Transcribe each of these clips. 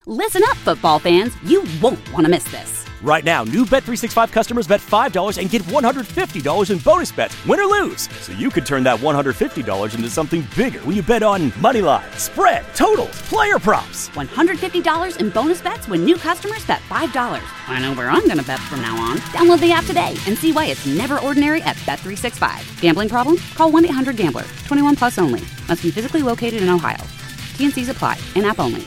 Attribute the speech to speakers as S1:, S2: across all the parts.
S1: Listen up, football fans. You won't want to miss this.
S2: Right now, new Bet365 customers bet $5 and get $150 in bonus bets, win or lose. So you could turn that $150 into something bigger when you bet on money line, spread, totals, player props.
S1: $150 in bonus bets when new customers bet $5. I know where I'm going to bet from now on. Download the app today and see why it's never ordinary at Bet365. Gambling problem? Call 1-800-GAMBLER. 21 plus only. Must be physically located in Ohio. T&Cs apply. In-app only.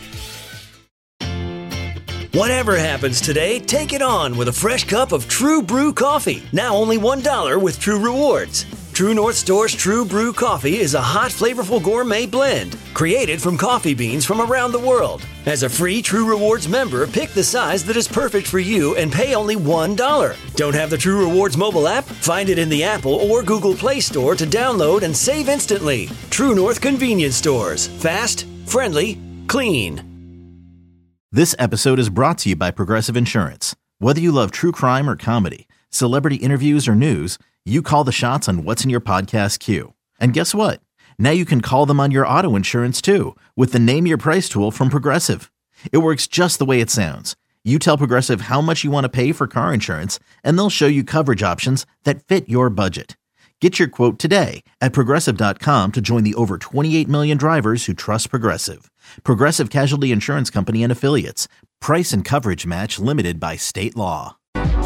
S3: Whatever happens today, take it on with a fresh cup of True Brew coffee. Now only $1 with True Rewards. True North Store's True Brew coffee is a hot, flavorful gourmet blend created from coffee beans from around the world. As a free True Rewards member, pick the size that is perfect for you and pay only $1. Don't have the True Rewards mobile app? Find it in the Apple or Google Play Store to download and save instantly. True North Convenience Stores. Fast, friendly, clean.
S4: This episode is brought to you by Progressive Insurance. Whether you love true crime or comedy, celebrity interviews or news, you call the shots on what's in your podcast queue. And guess what? Now you can call them on your auto insurance too with the Name Your Price tool from Progressive. It works just the way it sounds. You tell Progressive how much you want to pay for car insurance, and they'll show you coverage options that fit your budget. Get your quote today at Progressive.com to join the over 28 million drivers who trust Progressive. Progressive Casualty Insurance Company and Affiliates. Price and coverage match limited by state law.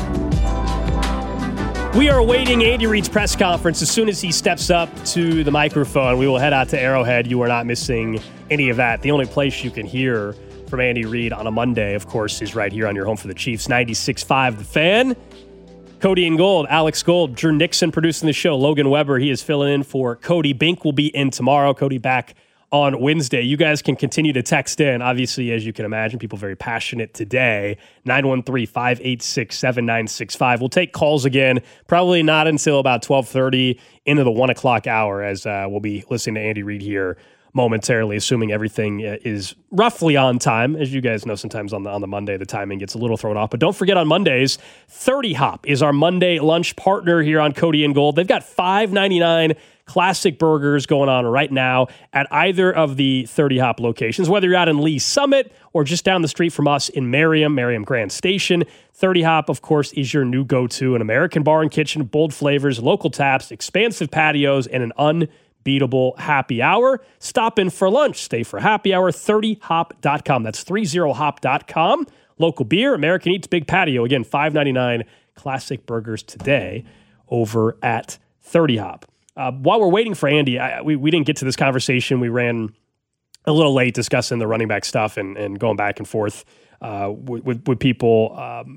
S5: We are awaiting Andy Reid's press conference. As soon as he steps up to the microphone, we will head out to Arrowhead. You are not missing any of that. The only place you can hear from Andy Reid on a Monday, of course, is right here on your home for the Chiefs, 96.5 The Fan. Cody and Gold, Alex Gold, Drew Nixon producing the show. Logan Weber, he is filling in for Cody. Bink will be in tomorrow. Cody back on Wednesday. You guys can continue to text in. Obviously, as you can imagine, people very passionate today. 913-586-7965. We'll take calls again, probably not until about 12:30 into the 1 o'clock hour, as we'll be listening to Andy Reid here momentarily, assuming everything is roughly on time. As you guys know, sometimes on the Monday, the timing gets a little thrown off. But don't forget, on Mondays, 30 Hop is our Monday lunch partner here on Cody and Gold. They've got $5.99 classic burgers going on right now at either of the 30 Hop locations, whether you're out in Lee Summit or just down the street from us in Merriam Grand Station. 30 Hop, of course, is your new go-to. An American bar and kitchen, bold flavors, local taps, expansive patios, and an unbeatable happy hour. Stop in for lunch. Stay for happy hour. 30hop.com. That's 30hop.com. Local beer, American Eats, big patio. Again, $5.99 classic burgers today over at 30 Hop. While we're waiting for Andy, we didn't get to this conversation. We ran a little late discussing the running back stuff and going back and forth with people.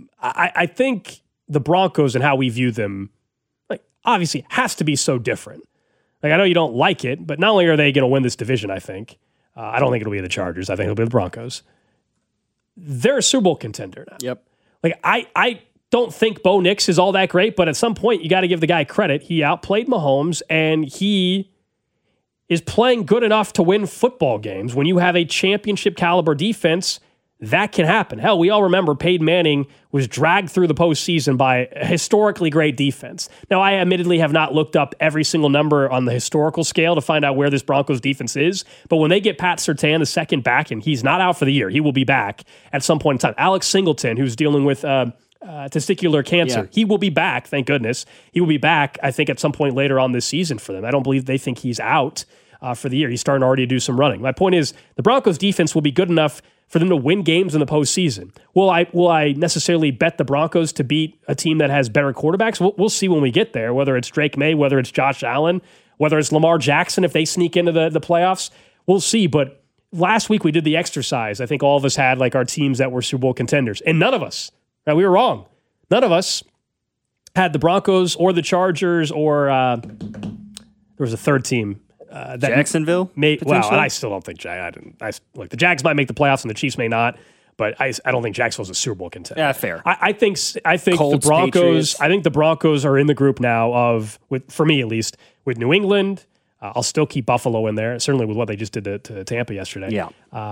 S5: I think the Broncos and how we view them, like, obviously has to be so different. Like, I know you don't like it, but not only are they going to win this division, I think. I don't think it'll be the Chargers. I think it'll be the Broncos. They're a Super Bowl contender now.
S6: Yep.
S5: Like, I don't think Bo Nix is all that great, but at some point you got to give the guy credit. He outplayed Mahomes, and he is playing good enough to win football games. When you have a championship caliber defense, that can happen. Hell, we all remember Peyton Manning was dragged through the postseason by a historically great defense. Now, I admittedly have not looked up every single number on the historical scale to find out where this Broncos defense is, but when they get Pat Surtain, the second back, and he's not out for the year, he will be back at some point in time. Alex Singleton, who's dealing with testicular cancer. Yeah. He will be back, thank goodness. He will be back, I think, at some point later on this season for them. I don't believe they think he's out for the year. He's starting already to do some running. My point is, the Broncos defense will be good enough for them to win games in the postseason. Will I necessarily bet the Broncos to beat a team that has better quarterbacks? We'll see when we get there, whether it's Drake May, whether it's Josh Allen, whether it's Lamar Jackson, if they sneak into the playoffs. We'll see, but last week we did the exercise. I think all of us had like our teams that were Super Bowl contenders, and none of us, right, we were wrong. None of us had the Broncos or the Chargers or there was a third team.
S6: Jacksonville?
S5: Well, and I still don't think look, the Jags might make the playoffs and the Chiefs may not, but I don't think Jacksonville's a Super Bowl contender.
S6: Yeah, fair.
S5: I think
S6: Colts,
S5: the Broncos.
S6: Patriots.
S5: I think the Broncos are in the group now for me at least, with New England. I'll still keep Buffalo in there, certainly with what they just did to Tampa yesterday.
S6: Yeah.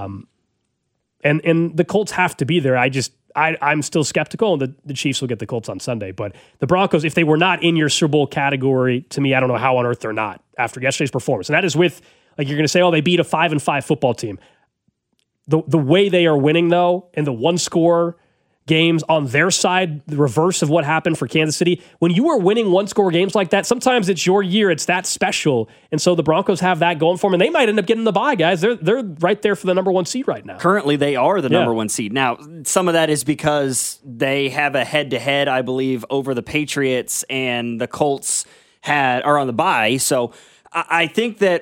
S5: And the Colts have to be there. I'm still skeptical, and the Chiefs will get the Colts on Sunday. But the Broncos, if they were not in your Super Bowl category, to me, I don't know how on earth they're not after yesterday's performance. And that is with, like, you're going to say, oh, they beat a 5-5 football team. The way they are winning, though, in the one-score games on their side, the reverse of what happened for Kansas City. When you are winning one-score games like that, sometimes it's your year. It's that special. And so the Broncos have that going for them, and they might end up getting the bye, guys. They're right there for the number 1 seed right now.
S6: Currently, they are the number 1 seed. Now, some of that is because they have a head-to-head, I believe, over the Patriots, and the Colts are on the bye. So I think that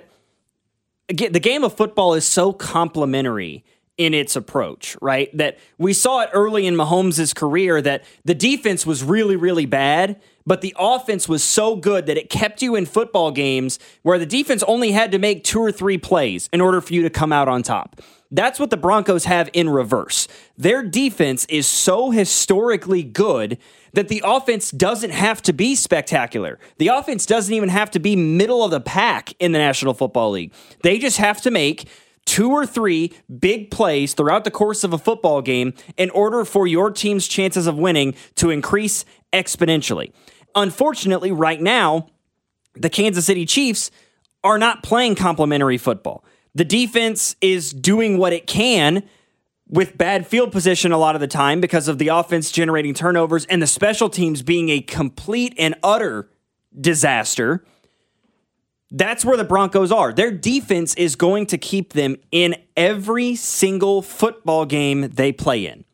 S6: the game of football is so complementary in its approach, right? That we saw it early in Mahomes' career that the defense was really, really bad, but the offense was so good that it kept you in football games where the defense only had to make 2 or 3 plays in order for you to come out on top. That's what the Broncos have in reverse. Their defense is so historically good that the offense doesn't have to be spectacular. The offense doesn't even have to be middle of the pack in the National Football League. They just have to make 2 or 3 big plays throughout the course of a football game in order for your team's chances of winning to increase exponentially. Unfortunately, right now, the Kansas City Chiefs are not playing complementary football. The defense is doing what it can with bad field position a lot of the time because of the offense generating turnovers and the special teams being a complete and utter disaster. That's where the Broncos are. Their defense is going to keep them in every single football game they play in.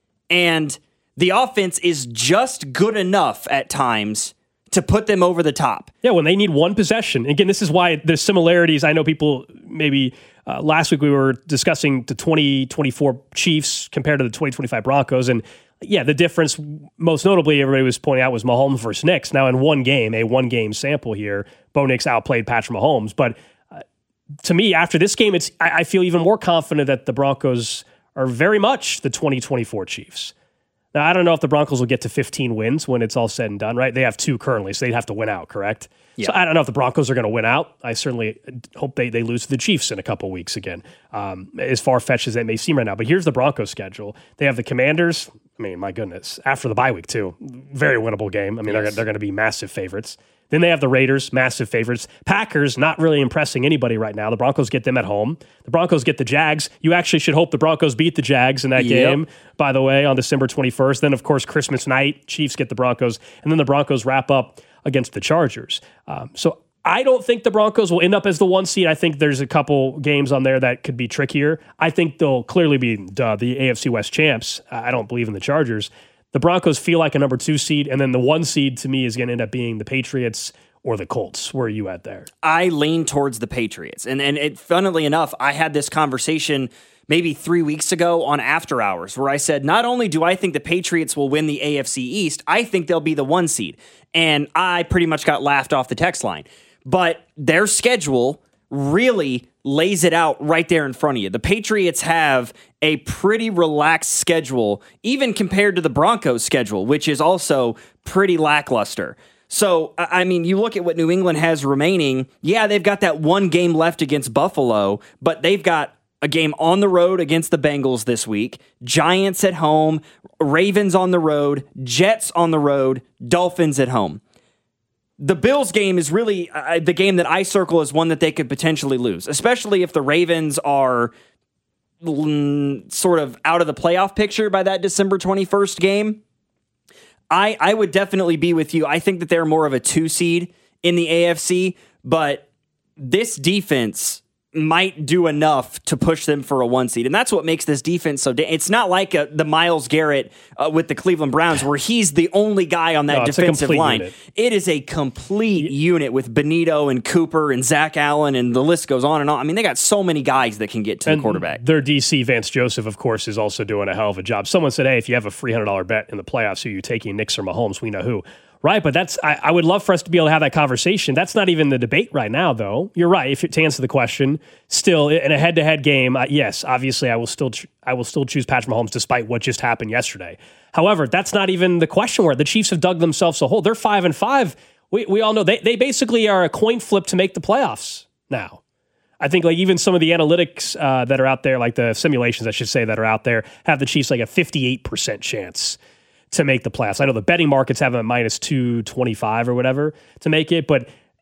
S6: And the offense is just good enough at times to put them over the top.
S5: Yeah, when they need one possession. Again, this is why there's similarities. I know people maybe last week we were discussing the 2024 Chiefs compared to the 2025 Broncos. And yeah, the difference, most notably, everybody was pointing out, was Mahomes versus Nix. Now, in a one-game sample here, Bo Nix outplayed Patrick Mahomes. But to me, after this game, I feel even more confident that the Broncos are very much the 2024 Chiefs. Now, I don't know if the Broncos will get to 15 wins when it's all said and done, right? They have 2 currently, so they'd have to win out, correct? Yeah. So I don't know if the Broncos are going to win out. I certainly hope they lose to the Chiefs in a couple weeks again, as far-fetched as that may seem right now. But here's the Broncos schedule. They have the Commanders. I mean, my goodness, after the bye week, too. Very winnable game. I mean, they're going to be massive favorites. Then they have the Raiders, massive favorites. Packers, not really impressing anybody right now. The Broncos get them at home. The Broncos get the Jags. You actually should hope the Broncos beat the Jags in that game, by the way, on December 21st. Then, of course, Christmas night, Chiefs get the Broncos. And then the Broncos wrap up against the Chargers. So I don't think the Broncos will end up as the 1 seed. I think there's a couple games on there that could be trickier. I think they'll clearly be the AFC West champs. I don't believe in the Chargers. The Broncos feel like a number 2 seed, and then the 1 seed to me is going to end up being the Patriots or the Colts. Where are you at there?
S6: I lean towards the Patriots. And funnily enough, I had this conversation maybe 3 weeks ago on After Hours where I said, not only do I think the Patriots will win the AFC East, I think they'll be the 1 seed. And I pretty much got laughed off the text line. But their schedule really lays it out right there in front of you. The Patriots have a pretty relaxed schedule, even compared to the Broncos' schedule, which is also pretty lackluster. So, I mean, you look at what New England has remaining. Yeah, they've got that 1 game left against Buffalo, but they've got a game on the road against the Bengals this week, Giants at home, Ravens on the road, Jets on the road, Dolphins at home. The Bills game is really the game that I circle as one that they could potentially lose, especially if the Ravens are sort of out of the playoff picture by that December 21st game. I would definitely be with you. I think that they're more of a 2 seed in the AFC, but this defense might do enough to push them for a 1 seed. And that's what makes this defense so... It's not like the Myles Garrett with the Cleveland Browns where he's the only guy on that defensive line. Unit. It is a complete unit with Benito and Cooper and Zach Allen, and the list goes on and on. I mean, they got so many guys that can get to the quarterback.
S5: Their DC, Vance Joseph, of course, is also doing a hell of a job. Someone said, hey, if you have a $300 bet in the playoffs, who are you taking, Knicks or Mahomes? We know who. Right, but I would love for us to be able to have that conversation. That's not even the debate right now, though. You're right. To answer the question, still in a head-to-head game, yes, obviously I will still choose Patrick Mahomes despite what just happened yesterday. However, that's not even the question. Where the Chiefs have dug themselves a hole. They're 5-5. We all know they basically are a coin flip to make the playoffs now. I think like even some of the analytics that are out there, like the simulations, I should say, that are out there, have the Chiefs like a 58% chance to make the playoffs. I know the betting markets have them at minus 225 or whatever to make it, but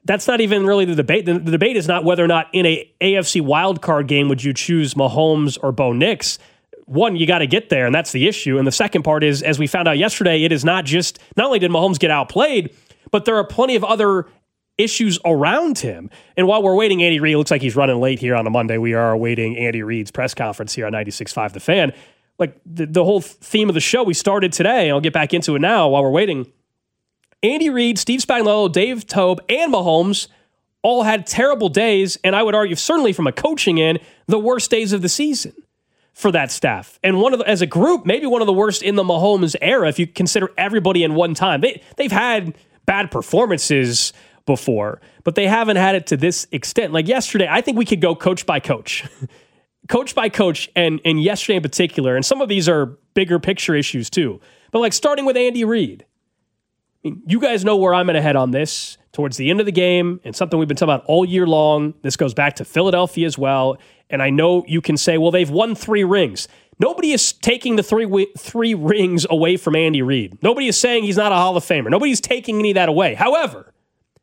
S5: that's not even really the debate. The debate is not whether or not in a AFC wildcard game would you choose Mahomes or Bo Nix. One, you got to get there, and that's the issue. And the second part is, as we found out yesterday, it is not only did Mahomes get outplayed, but there are plenty of other issues around him. And while we're waiting, Andy Reid looks like he's running late here on a Monday. We are awaiting Andy Reid's press conference here on 96.5 The Fan. Like the whole theme of the show we started today, and I'll get back into it now while we're waiting. Andy Reid, Steve Spagnuolo, Dave Toub, and Mahomes all had terrible days, and I would argue, certainly from a coaching end, the worst days of the season for that staff. And as a group, maybe one of the worst in the Mahomes era, if you consider everybody in one time. They've had bad performances before, but they haven't had it to this extent. Like yesterday, I think we could go coach by coach. Coach by coach, and yesterday in particular, and some of these are bigger picture issues too. But like starting with Andy Reid, I mean, you guys know where I'm going to head on this towards the end of the game, and something we've been talking about all year long. This goes back to Philadelphia as well. And I know you can say, well, they've won 3 rings. Nobody is taking the three rings away from Andy Reid. Nobody is saying he's not a Hall of Famer. Nobody's taking any of that away. However,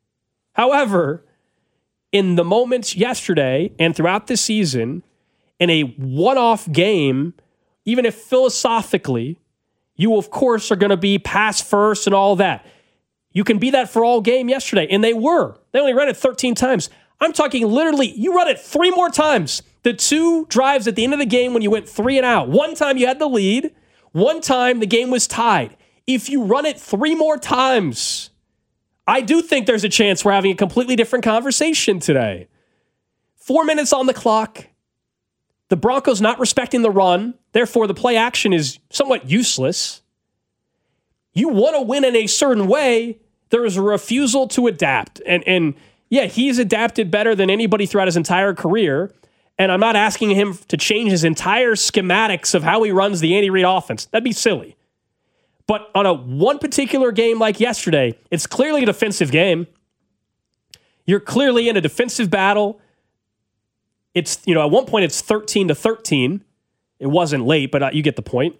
S5: in the moments yesterday and throughout the season, in a one-off game, even if philosophically, you, of course, are going to be pass first and all that. You can be that for all game yesterday, and they were. They only ran it 13 times. I'm talking literally, you run it 3 more times. The 2 drives at the end of the game when you went 3 and out. One time you had the lead. One time the game was tied. If you run it 3 more times, I do think there's a chance we're having a completely different conversation today. 4 minutes on the clock. The Broncos not respecting the run. Therefore, the play action is somewhat useless. You want to win in a certain way. There is a refusal to adapt. And yeah, he's adapted better than anybody throughout his entire career. And I'm not asking him to change his entire schematics of how he runs the Andy Reid offense. That'd be silly. But on one particular game like yesterday, it's clearly a defensive game. You're clearly in a defensive battle. It's, at one point it's 13-13. It wasn't late, but you get the point.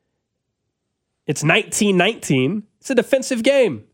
S5: It's 19-19. It's a defensive game.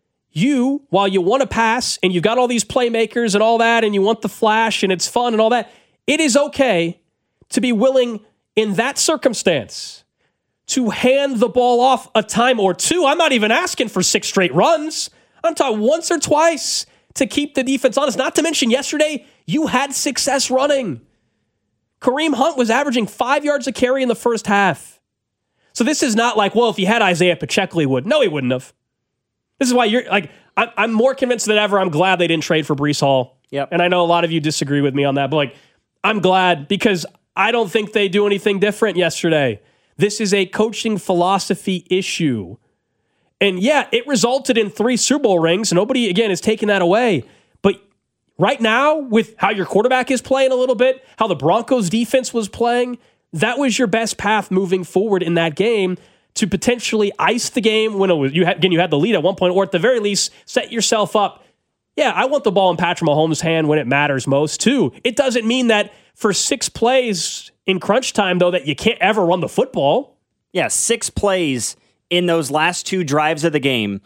S5: While you want to pass and you've got all these playmakers and all that, and you want the flash and it's fun and all that, it is okay to be willing in that circumstance to hand the ball off a time or 2. I'm not even asking for 6 straight runs. I'm talking once or twice to keep the defense honest. Not to mention yesterday, you had success running. Kareem Hunt was averaging 5 yards a carry in the first half. So this is not like, well, if you had Isaiah Pacheco, he would. No, he wouldn't have. This is why you're like, I'm more convinced than ever. I'm glad they didn't trade for Breece Hall.
S6: Yep.
S5: And I know a lot of you disagree with me on that, but like, I'm glad because I don't think they do anything different yesterday. This is a coaching philosophy issue. And yeah, it resulted in 3 Super Bowl rings. Nobody, again, is taking that away. But right now, with how your quarterback is playing a little bit, how the Broncos defense was playing, that was your best path moving forward in that game to potentially ice the game when you had the lead at one point, or at the very least, set yourself up. Yeah, I want the ball in Patrick Mahomes' hand when it matters most, too. It doesn't mean that for 6 plays in crunch time, though, that you can't ever run the football.
S6: Yeah, 6 plays in those last 2 drives of the game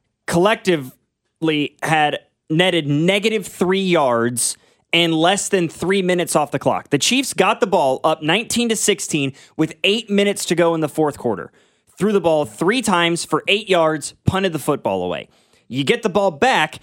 S6: collectively had netted -3 yards and less than 3 minutes off the clock. The Chiefs got the ball up 19-16 with 8 minutes to go in the fourth quarter. Threw the ball 3 times for 8 yards, punted the football away. You get the ball back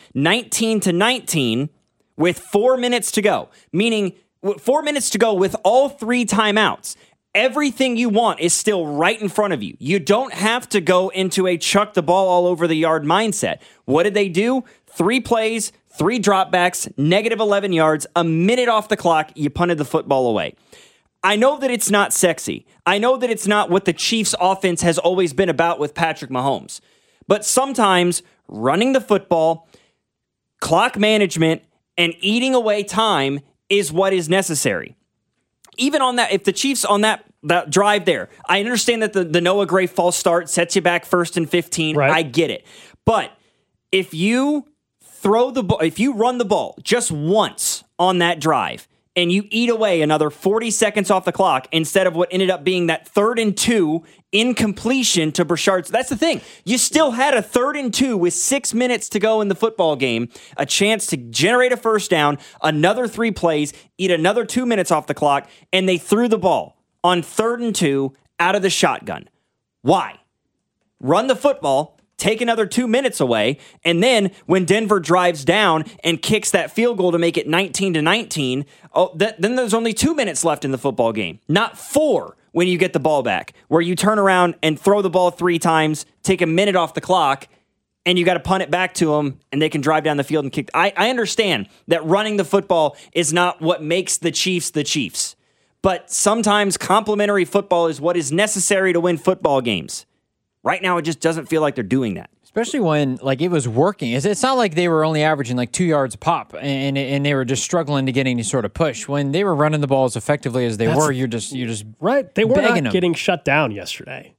S6: 19-19 with 4 minutes to go, meaning 4 minutes to go with all 3 timeouts. Everything you want is still right in front of you. You don't have to go into a chuck the ball all over the yard mindset. What did they do? 3 plays, 3 dropbacks, -11 yards, a minute off the clock, you punted the football away. I know that it's not sexy. I know that it's not what the Chiefs' offense has always been about with Patrick Mahomes. But sometimes running the football, clock management, and eating away time is what is necessary. Even on that, if the Chiefs on that drive there, I understand that the Noah Gray false start sets you back 1st and 15. Right. I get it. But if you run the ball just once on that drive, and you eat away another 40 seconds off the clock instead of what ended up being that 3rd and 2 incompletion to Burchard. That's the thing. You still had a 3rd and 2 with 6 minutes to go in the football game, a chance to generate a first down, another 3 plays, eat another 2 minutes off the clock, and they threw the ball on 3rd and 2 out of the shotgun. Why? Run the football, take another 2 minutes away, and then when Denver drives down and kicks that field goal to make it 19-19, then there's only 2 minutes left in the football game, not 4 when you get the ball back, where you turn around and throw the ball 3 times, take a minute off the clock, and you got to punt it back to them, and they can drive down the field and kick. I understand that running the football is not what makes the Chiefs the Chiefs, but sometimes complementary football is what is necessary to win football games. Right now, it just doesn't feel like they're doing that.
S7: Especially when it was working. It's not like they were only averaging 2 yards a pop and they were just struggling to get any sort of push. When they were running the ball as effectively as they were, you're just
S5: right. They were not
S7: them.
S5: getting shut down yesterday.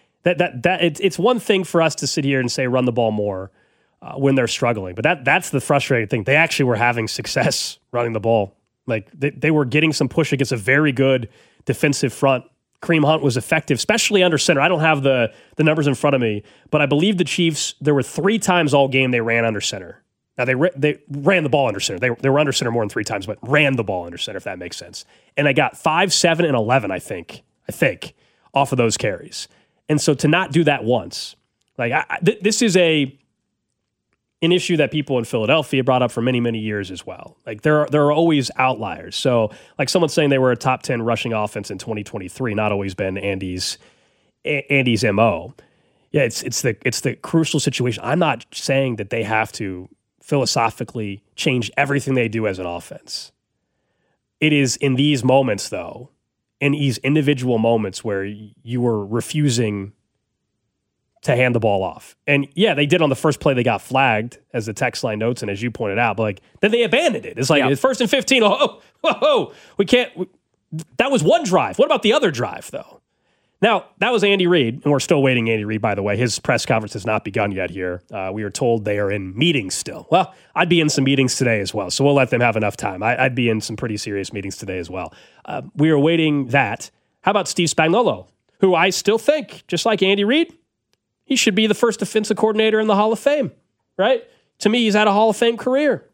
S5: It's one thing for us to sit here and say run the ball more when they're struggling, but that's the frustrating thing. They actually were having success running the ball. They were getting some push against a very good defensive front. Kareem Hunt was effective, especially under center. I don't have the numbers in front of me, but I believe the Chiefs, there were 3 times all game they ran under center. Now, they ran the ball under center. They were under center more than 3 times, but ran the ball under center, if that makes sense. And they got 5, 7, and 11, I think, off of those carries. And so to not do that once, this is an issue that people in Philadelphia brought up for many, many years as well. There are always outliers. So someone saying they were a top 10 rushing offense in 2023, not always been Andy's MO. Yeah, it's the crucial situation. I'm not saying that they have to philosophically change everything they do as an offense. It is in these moments, though, in these individual moments where you were refusing to hand the ball off. And yeah, they did on the first play. They got flagged, as the text line notes, and as you pointed out, but then they abandoned it. It's it's 1st and 15. We can't. That was one drive. What about the other drive, though? Now, that was Andy Reid, and we're still waiting Andy Reid, by the way. His press conference has not begun yet here. We are told they are in meetings still. Well, I'd be in some meetings today as well, so we'll let them have enough time. I'd be in some pretty serious meetings today as well. We are waiting that. How about Steve Spagnuolo, who I still think, just like Andy Reid, he should be the first defensive coordinator in the Hall of Fame, right? To me, he's had a Hall of Fame career.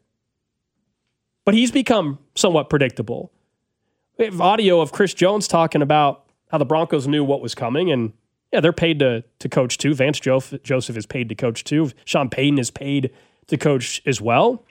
S5: But he's become somewhat predictable. We have audio of Chris Jones talking about how the Broncos knew what was coming, and yeah, they're paid to coach too. Vance Joseph is paid to coach too. Sean Payton is paid to coach as well.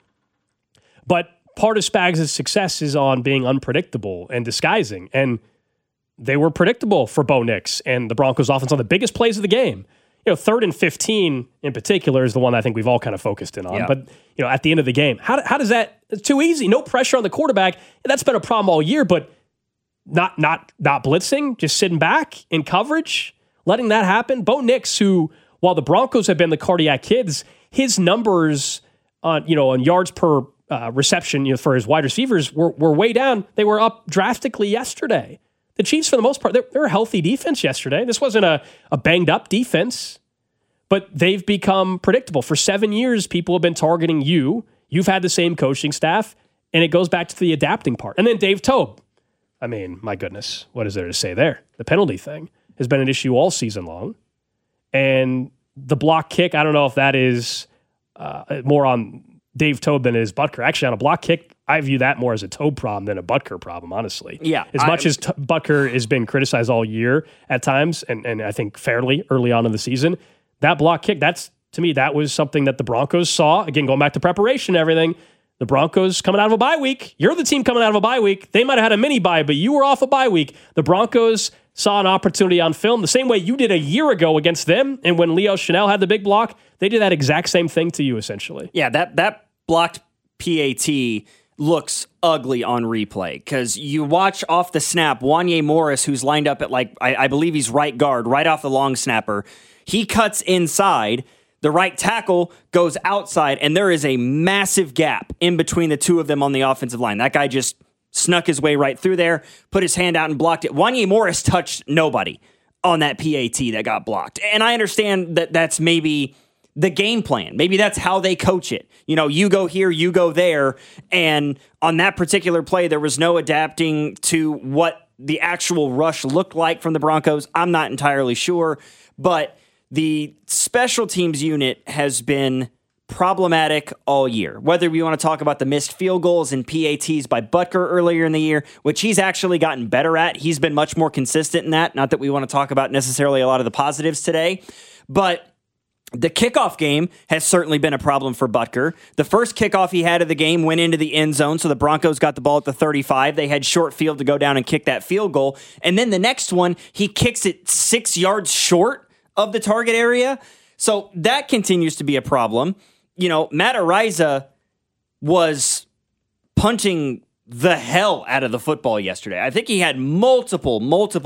S5: But part of Spags' success is on being unpredictable and disguising, and they were predictable for Bo Nix and the Broncos offense on the biggest plays of the game. 3rd and 15 in particular is the one I think we've all kind of focused in on. Yeah. But, at the end of the game, how does that, it's too easy. No pressure on the quarterback. That's been a problem all year, but not blitzing, just sitting back in coverage, letting that happen. Bo Nix, who, while the Broncos have been the cardiac kids, his numbers on yards per reception, for his wide receivers were way down. They were up drastically yesterday. The Chiefs, for the most part, they're a healthy defense yesterday. This wasn't a banged-up defense, but they've become predictable. For 7 years, people have been targeting you. You've had the same coaching staff, and it goes back to the adapting part. And then Dave Toub. I mean, my goodness, what is there to say there? The penalty thing has been an issue all season long. And the block kick, I don't know if that is more on Dave Toub than it is Butker. Actually, on a block kick, I view that more as a Toub problem than a Butker problem, honestly.
S6: Yeah.
S5: As much as Butker has been criticized all year at times, and I think fairly early on in the season, that block kick, to me, that was something that the Broncos saw. Again, going back to preparation and everything, the Broncos coming out of a bye week. You're the team coming out of a bye week. They might have had a mini bye, but you were off a bye week. The Broncos saw an opportunity on film the same way you did a year ago against them, and when Leo Chanel had the big block, they did that exact same thing to you, essentially.
S6: Yeah, that blocked PAT looks ugly on replay because you watch off the snap, Wanye Morris, who's lined up at I believe he's right guard, right off the long snapper. He cuts inside. The right tackle goes outside, and there is a massive gap in between the two of them on the offensive line. That guy just snuck his way right through there, put his hand out and blocked it. Wanye Morris touched nobody on that PAT that got blocked. And I understand that that's maybe the game plan. Maybe that's how they coach it. You go here, you go there. And on that particular play, there was no adapting to what the actual rush looked like from the Broncos. I'm not entirely sure, but the special teams unit has been problematic all year. Whether we want to talk about the missed field goals and PATs by Butker earlier in the year, which he's actually gotten better at. He's been much more consistent in that. Not that we want to talk about necessarily a lot of the positives today, but the kickoff game has certainly been a problem for Butker. The first kickoff he had of the game went into the end zone, so the Broncos got the ball at the 35. They had short field to go down and kick that field goal. And then the next one, he kicks it 6 yards short of the target area. So that continues to be a problem. Matt Araiza was punting the hell out of the football yesterday. I think he had multiple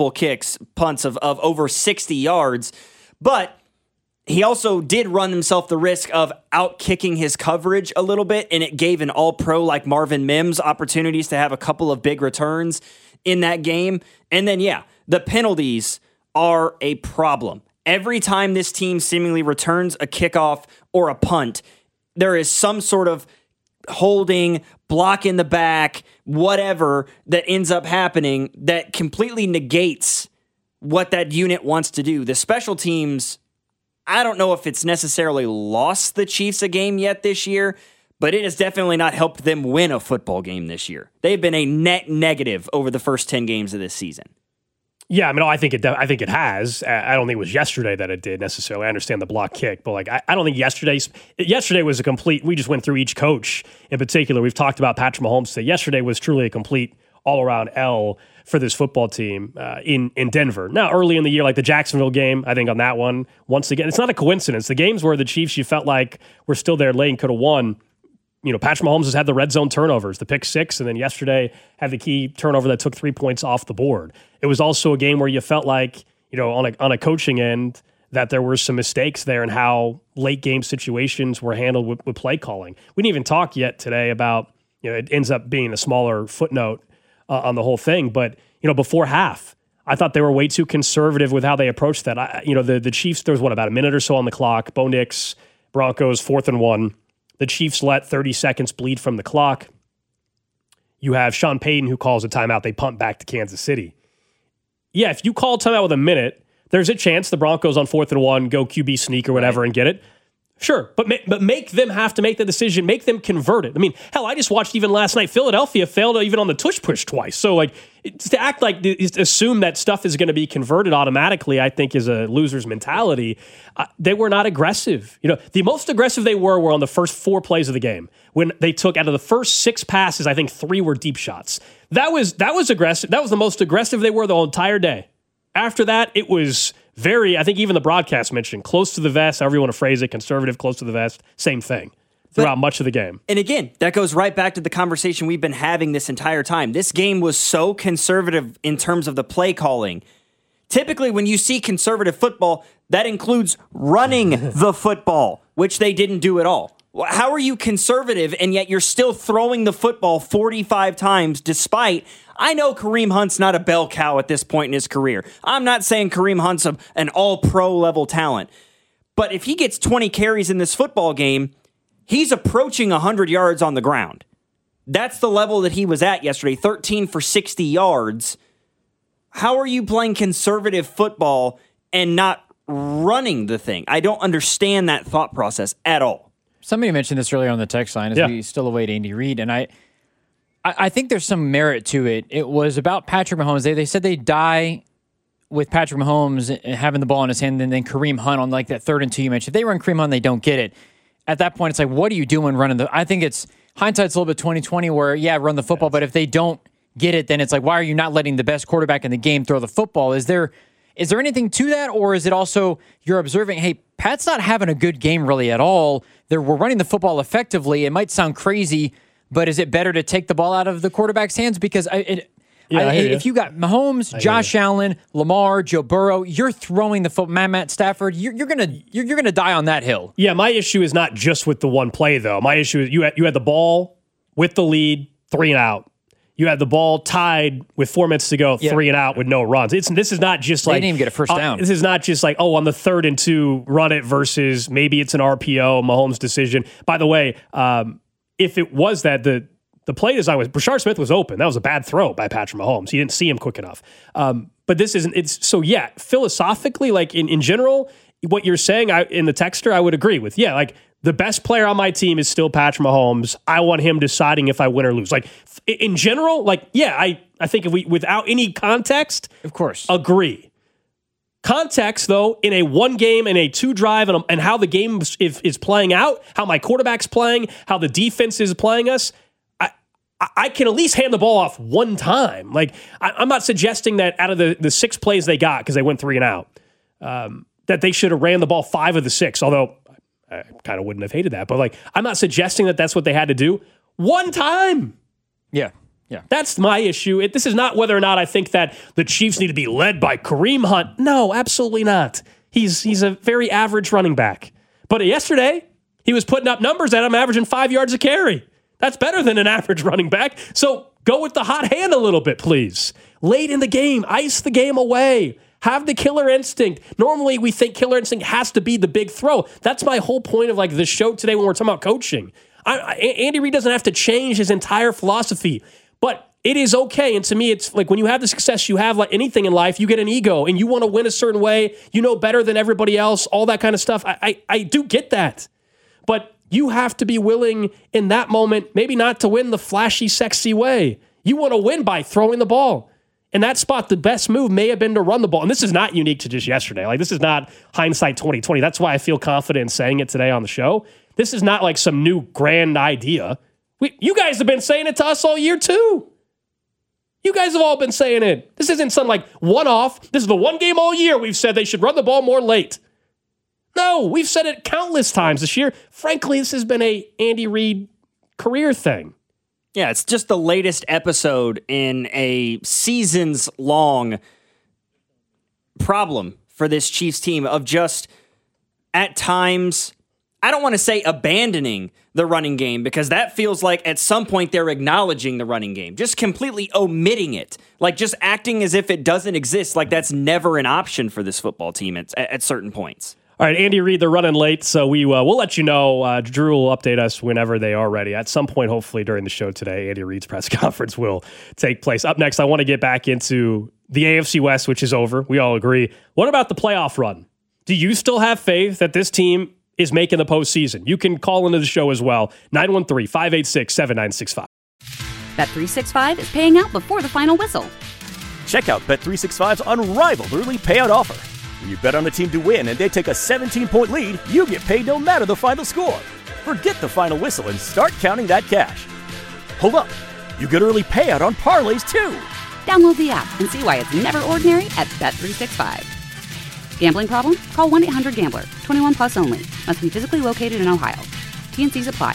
S6: punts of over 60 yards, but he also did run himself the risk of out-kicking his coverage a little bit, and it gave an all-pro like Marvin Mims opportunities to have a couple of big returns in that game. And then, the penalties are a problem. Every time this team seemingly returns a kickoff or a punt, there is some sort of holding, block in the back, whatever that ends up happening that completely negates what that unit wants to do. The special teams, I don't know if it's necessarily lost the Chiefs a game yet this year, but it has definitely not helped them win a football game this year. They've been a net negative over the first 10 games of this season.
S5: Yeah, I think it has. I don't think it was yesterday that it did necessarily. I understand the block kick, but I don't think yesterday was a complete. We just went through each coach in particular. We've talked about Patrick Mahomes today. Yesterday was truly a complete all-around L for this football team in Denver. Now, early in the year, like the Jacksonville game, I think on that one, once again, it's not a coincidence. The games where the Chiefs, you felt like were still there late and could have won. Patrick Mahomes has had the red zone turnovers, the pick six, and then yesterday had the key turnover that took 3 points off the board. It was also a game where you felt like, on a coaching end, that there were some mistakes there in how late game situations were handled with play calling. We didn't even talk yet today about, it ends up being a smaller footnote on the whole thing, but, before half, I thought they were way too conservative with how they approached that. The Chiefs, there was about a minute or so on the clock. Bo Nix, Broncos, 4th and 1. The Chiefs let 30 seconds bleed from the clock. You have Sean Payton who calls a timeout. They punt back to Kansas City. Yeah, if you call timeout with a minute, there's a chance the Broncos on 4th and 1 go QB sneak or whatever and get it. Sure, but make them have to make the decision. Make them convert it. Hell, I just watched even last night, Philadelphia failed even on the tush push twice. So, to act like, assume that stuff is going to be converted automatically, I think is a loser's mentality. They were not aggressive. The most aggressive they were on the first 4 plays of the game. When they took, out of the first 6 passes, I think 3 were deep shots. That was aggressive. That was the most aggressive they were the whole entire day. After that, it was I think even the broadcast mentioned, close to the vest, however you want to phrase it, conservative, close to the vest, same thing throughout much of the game.
S6: And again, that goes right back to the conversation we've been having this entire time. This game was so conservative in terms of the play calling. Typically, when you see conservative football, that includes running the football, which they didn't do at all. How are you conservative and yet you're still throwing the football 45 times despite... I know Kareem Hunt's not a bell cow at this point in his career. I'm not saying Kareem Hunt's an all-pro level talent. But if he gets 20 carries in this football game, he's approaching 100 yards on the ground. That's the level that he was at yesterday, 13 for 60 yards. How are you playing conservative football and not running the thing? I don't understand that thought process at all.
S7: Somebody mentioned this earlier on the text line as we still await Andy Reid, and I think there's some merit to it. It was about Patrick Mahomes. They said they die with Patrick Mahomes having the ball in his hand, and then Kareem Hunt on that 3rd and 2 you mentioned. If they run Kareem Hunt, they don't get it. At that point, it's like, what are you doing running I think it's hindsight's a little bit 2020 where, run the football, but if they don't get it, then it's like, why are you not letting the best quarterback in the game throw the football? Is there anything to that, or is it also you're observing, hey, Pat's not having a good game really at all. We're running the football effectively. It might sound crazy, but is it better to take the ball out of the quarterback's hands? Because if you got Mahomes, Josh Allen, Lamar, Joe Burrow, you're throwing the football. Matt Stafford, you're gonna die on that hill.
S5: Yeah, my issue is not just with the one play though. My issue is you had the ball with the lead, 3 and out. you had the ball tied with 4 minutes to go, 3 and out with no runs. This is not just like
S7: they didn't even get a first down.
S5: This is not just like, on the 3rd and 2, run it versus maybe it's an RPO, Mahomes' decision. By the way, if it was that the play design was Brashard Smith was open, that was a bad throw by Patrick Mahomes. He didn't see him quick enough. But this isn't. It's so philosophically, like in general, what you're saying in the texter, I would agree with. Yeah, like the best player on my team is still Patrick Mahomes. I want him deciding if I win or lose. Like in general, I think if we, without any context,
S7: of course,
S5: agree. Context, though, in a 1 game and a 2 drive and how the game is playing out, how my quarterback's playing, how the defense is playing us, I can at least hand the ball off 1 time. Like I'm not suggesting that out of the 6 plays they got, because they went 3 and out, that they should have ran the ball 5 of the 6, although I kind of wouldn't have hated that. But like, I'm not suggesting that that's what they had to do. 1 time.
S7: Yeah.
S5: That's my issue. This is not whether or not I think that the Chiefs need to be led by Kareem Hunt. No, absolutely not. He's a very average running back. But yesterday, he was putting up numbers at him averaging 5 yards a carry. That's better than an average running back. So go with the hot hand a little bit, please. Late in the game, ice the game away. Have the killer instinct. Normally, we think killer instinct has to be the big throw. That's my whole point of like the show today when we're talking about coaching. Andy Reid doesn't have to change his entire philosophy, but it is okay. And to me, it's like when you have the success you have, like anything in life, you get an ego and you want to win a certain way. You know better than everybody else, all that kind of stuff. I do get that. But you have to be willing in that moment, maybe not to win the flashy, sexy way. You want to win by throwing the ball. In that spot, the best move may have been to run the ball. And this is not unique to just yesterday. Like, this is not hindsight 2020. That's why I feel confident in saying it today on the show. This is not like some new grand idea. You guys have been saying it to us all year, too. You guys have all been saying it. This isn't some like one-off. This is the one game all year we've said they should run the ball more late. No, we've said it countless times this year. Frankly, this has been a Andy Reid career thing.
S6: Yeah, it's just the latest episode in a seasons-long problem for this Chiefs team of just, at times, I don't want to say abandoning the running game, because that feels like at some point they're acknowledging the running game, just completely omitting it, like just acting as if it doesn't exist, like that's never an option for this football team at certain points.
S5: All right, Andy Reid, they're running late, so we'll let you know. Drew will update us whenever they are ready. At some point, hopefully during the show today, Andy Reid's press conference will take place. Up next, I want to get back into the AFC West, which is over. We all agree. What about the playoff run? Do you still have faith that this team is making the postseason? You can call into the show as well. 913-586-7965.
S1: Bet365 is paying out before the final whistle.
S2: Check out Bet365's unrivaled early payout offer. When you bet on a team to win and they take a 17-point lead, you get paid no matter the final score. Forget the final whistle and start counting that cash. Hold up. You get early payout on parlays, too.
S1: Download the app and see why it's never ordinary at Bet365. Gambling problem? Call 1-800-GAMBLER. 21 plus only. Must be physically located in Ohio. T&Cs apply.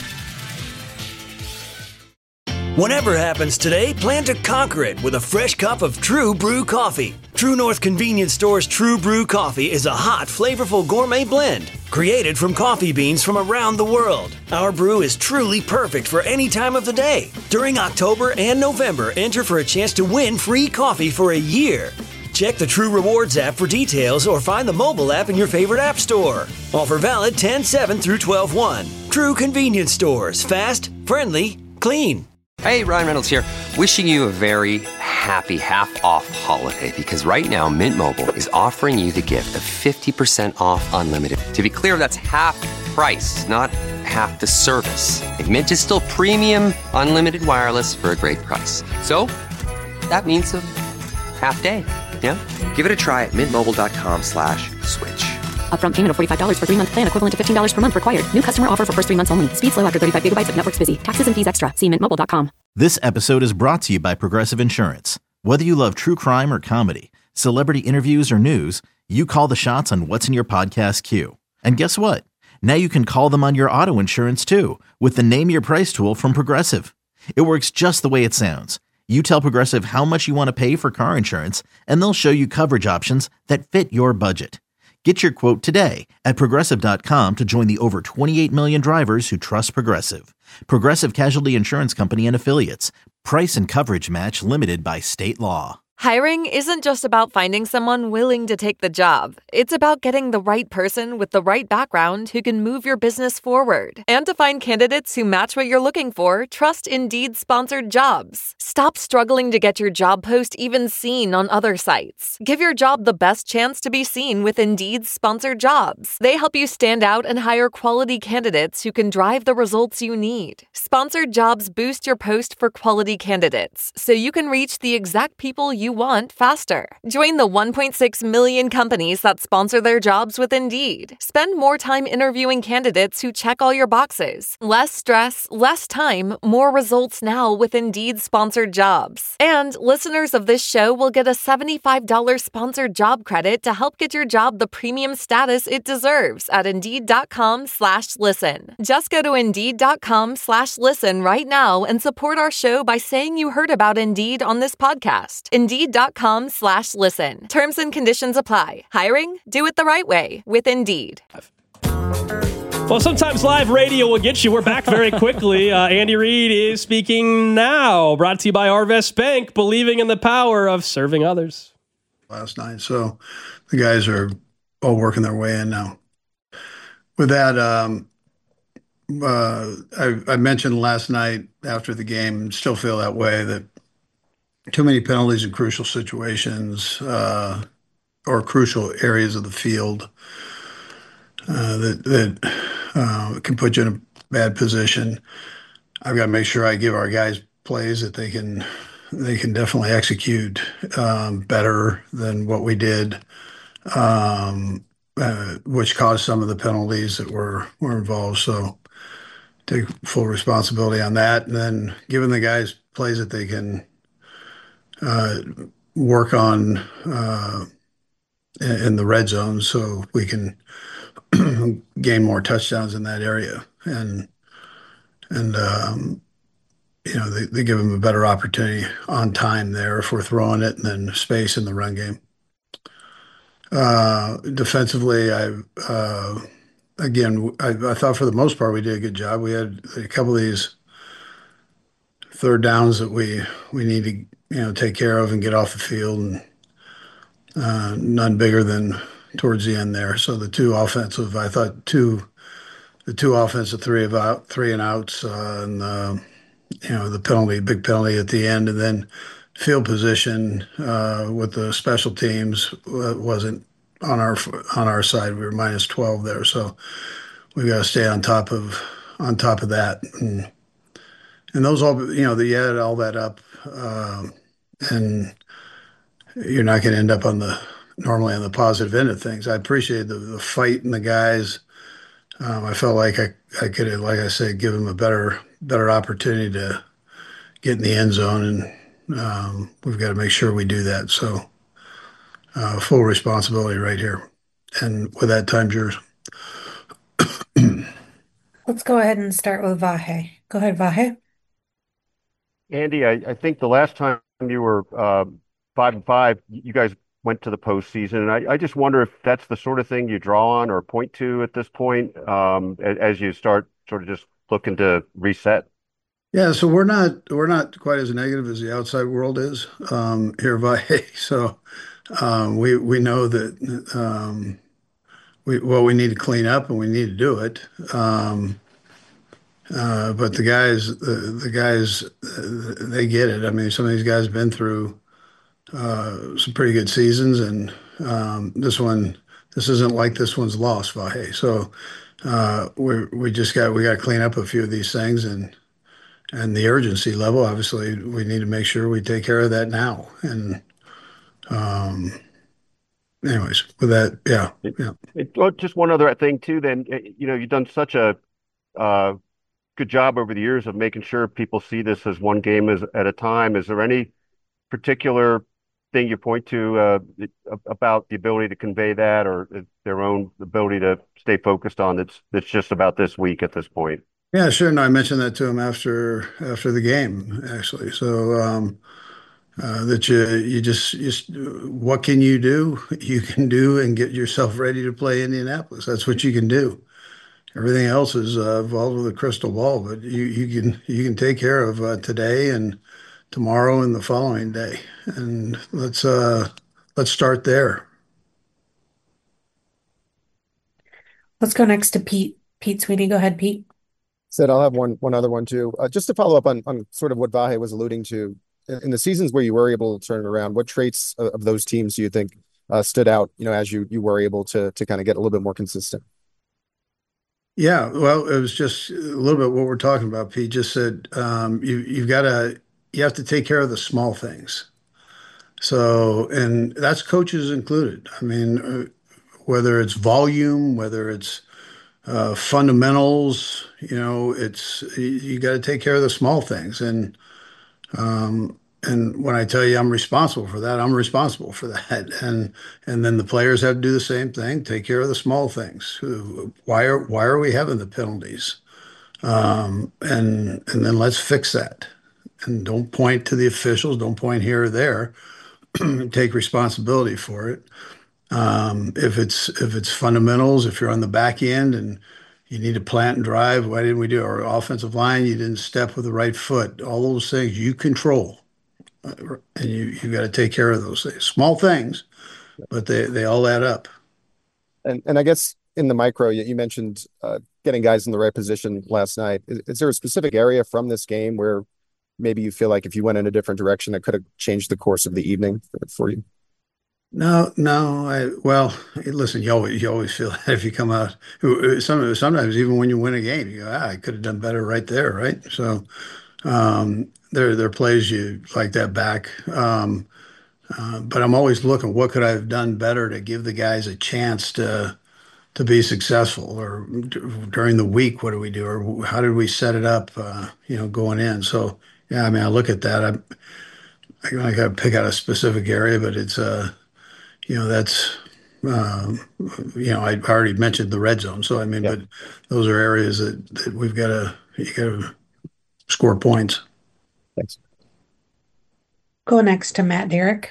S3: Whatever happens today, plan to conquer it with a fresh cup of True Brew coffee. True North Convenience Store's True Brew coffee is a hot, flavorful gourmet blend created from coffee beans from around the world. Our brew is truly perfect for any time of the day. During October and November, enter for a chance to win free coffee for a year. Check the True Rewards app for details or find the mobile app in your favorite app store. Offer valid 10/7 through 12/1. True Convenience Stores. Fast, friendly, clean.
S8: Hey, Ryan Reynolds here. Wishing you a very happy half-off holiday, because right now Mint Mobile is offering you the gift of 50% off unlimited. To be clear, that's half price, not half the service. And Mint is still premium unlimited wireless for a great price. So that means a half day. Yeah? Give it a try at mintmobile.com/switch.
S9: Upfront payment of $45 for 3-month plan, equivalent to $15 per month required. New customer offer for first 3 months only. Speed slow after 35 gigabytes if network's busy. Taxes and fees extra. See mintmobile.com.
S4: This episode is brought to you by Progressive Insurance. Whether you love true crime or comedy, celebrity interviews or news, you call the shots on what's in your podcast queue. And guess what? Now you can call them on your auto insurance too, with the Name Your Price tool from Progressive. It works just the way it sounds. You tell Progressive how much you want to pay for car insurance, and they'll show you coverage options that fit your budget. Get your quote today at Progressive.com to join the over 28 million drivers who trust Progressive. Progressive Casualty Insurance Company and Affiliates. Price and coverage match limited by state law.
S10: Hiring isn't just about finding someone willing to take the job. It's about getting the right person with the right background who can move your business forward. And to find candidates who match what you're looking for, trust Indeed sponsored jobs. Stop struggling to get your job post even seen on other sites. Give your job the best chance to be seen with Indeed sponsored jobs. They help you stand out and hire quality candidates who can drive the results you need. Sponsored jobs boost your post for quality candidates, so you can reach the exact people you want faster. Join the 1.6 million companies that sponsor their jobs with Indeed. Spend more time interviewing candidates who check all your boxes. Less stress, less time, more results now with Indeed sponsored jobs. And listeners of this show will get a $75 sponsored job credit to help get your job the premium status it deserves at Indeed.com/listen. Just go to Indeed.com/listen right now and support our show by saying you heard about Indeed on this podcast. Indeed.com/listen. Terms and conditions apply. Hiring? Do it the right way with Indeed.
S5: Well, sometimes live radio will get you. We're back very quickly. Andy Reid is speaking now. Brought to you by Arvest Bank, believing in the power of serving others.
S11: Last night, so the guys are all working their way in now. With that, I mentioned last night after the game, still feel that way, that too many penalties in crucial situations or crucial areas of the field that can put you in a bad position. I've got to make sure I give our guys plays that they can definitely execute better than what we did, which caused some of the penalties that were involved. So take full responsibility on that, and then giving the guys plays that they can work on in the red zone, so we can gain more touchdowns in that area, and they give them a better opportunity on time there if we're throwing it, and then space in the run game. Defensively, I thought for the most part we did a good job. We had a couple of these third downs that we need to take care of and get off the field, and none bigger than towards the end there. So the two offensive, I thought the two offensive three and outs, and the penalty, big penalty at the end, and then field position with the special teams wasn't on our side. We were minus 12 there, so we got to stay on top of that, and those all, you add all that up, and you're not going to end up normally on the positive end of things. I appreciate the fight and the guys. I felt like I could have, like I said, give them a better opportunity to get in the end zone, and we've got to make sure we do that. So full responsibility right here. And with that, time's yours.
S12: Let's go ahead and start with Vahe. Go ahead, Vahe.
S13: Andy, I think the last time you were 5-5, you guys went to the postseason, and I just wonder if that's the sort of thing you draw on or point to at this point, as you start sort of just looking to reset.
S11: Yeah, so we're not quite as negative as the outside world is here, Vahe. So we know that we need to clean up, and we need to do it. But the guys, they get it. I mean, some of these guys have been through some pretty good seasons, and this isn't like this one's lost, Vahe. So we got to clean up a few of these things, and the urgency level. Obviously, we need to make sure we take care of that now. And anyways, with that, yeah.
S13: Just one other thing too. Then you've done such a good job over the years of making sure people see this as one game at a time. Is there any particular thing you point to about the ability to convey that, or their own ability to stay focused on that's just about this week at this point?
S11: Yeah, sure. No, I mentioned that to him after the game, actually. So that you just what can you do? You can do and get yourself ready to play Indianapolis. That's what you can do. Everything else is involved with a crystal ball, but you can take care of today and tomorrow and the following day. And let's start there.
S12: Let's go next to Pete. Pete Sweeney. Go ahead, Pete.
S14: Sid, I'll have one other one too. Just to follow up on sort of what Vahe was alluding to. In the seasons where you were able to turn it around, what traits of those teams do you think stood out, as you were able to kind of get a little bit more consistent?
S11: Yeah, well, it was just a little bit what we're talking about. Pete just said you have to take care of the small things. So, and that's coaches included. I mean, whether it's volume, whether it's fundamentals, it's you got to take care of the small things. And when I tell you I'm responsible for that, I'm responsible for that. And then the players have to do the same thing, take care of the small things. Why are we having the penalties? And then let's fix that. And don't point to the officials, don't point here or there. Take responsibility for it. If it's fundamentals, if you're on the back end and you need to plant and drive, why didn't we do our offensive line? You didn't step with the right foot. All those things you control. And you got to take care of those things. Small things, but they all add up.
S14: And I guess in the micro, you mentioned getting guys in the right position last night. Is there a specific area from this game where maybe you feel like if you went in a different direction, that could have changed the course of the evening for you?
S11: No. Well, listen, you always feel that if you come out. Sometimes even when you win a game, you go, I could have done better right there, right? So there are plays you like that back. But I'm always looking, what could I have done better to give the guys a chance to be successful? Or during the week, what do we do? Or how did we set it up, going in? So, yeah, I mean, I look at that. I got to pick out a specific area, but it's, that's, I already mentioned the red zone. So, I mean, but those are areas that you got to score points.
S14: Thanks.
S12: Go next to Matt Derrick.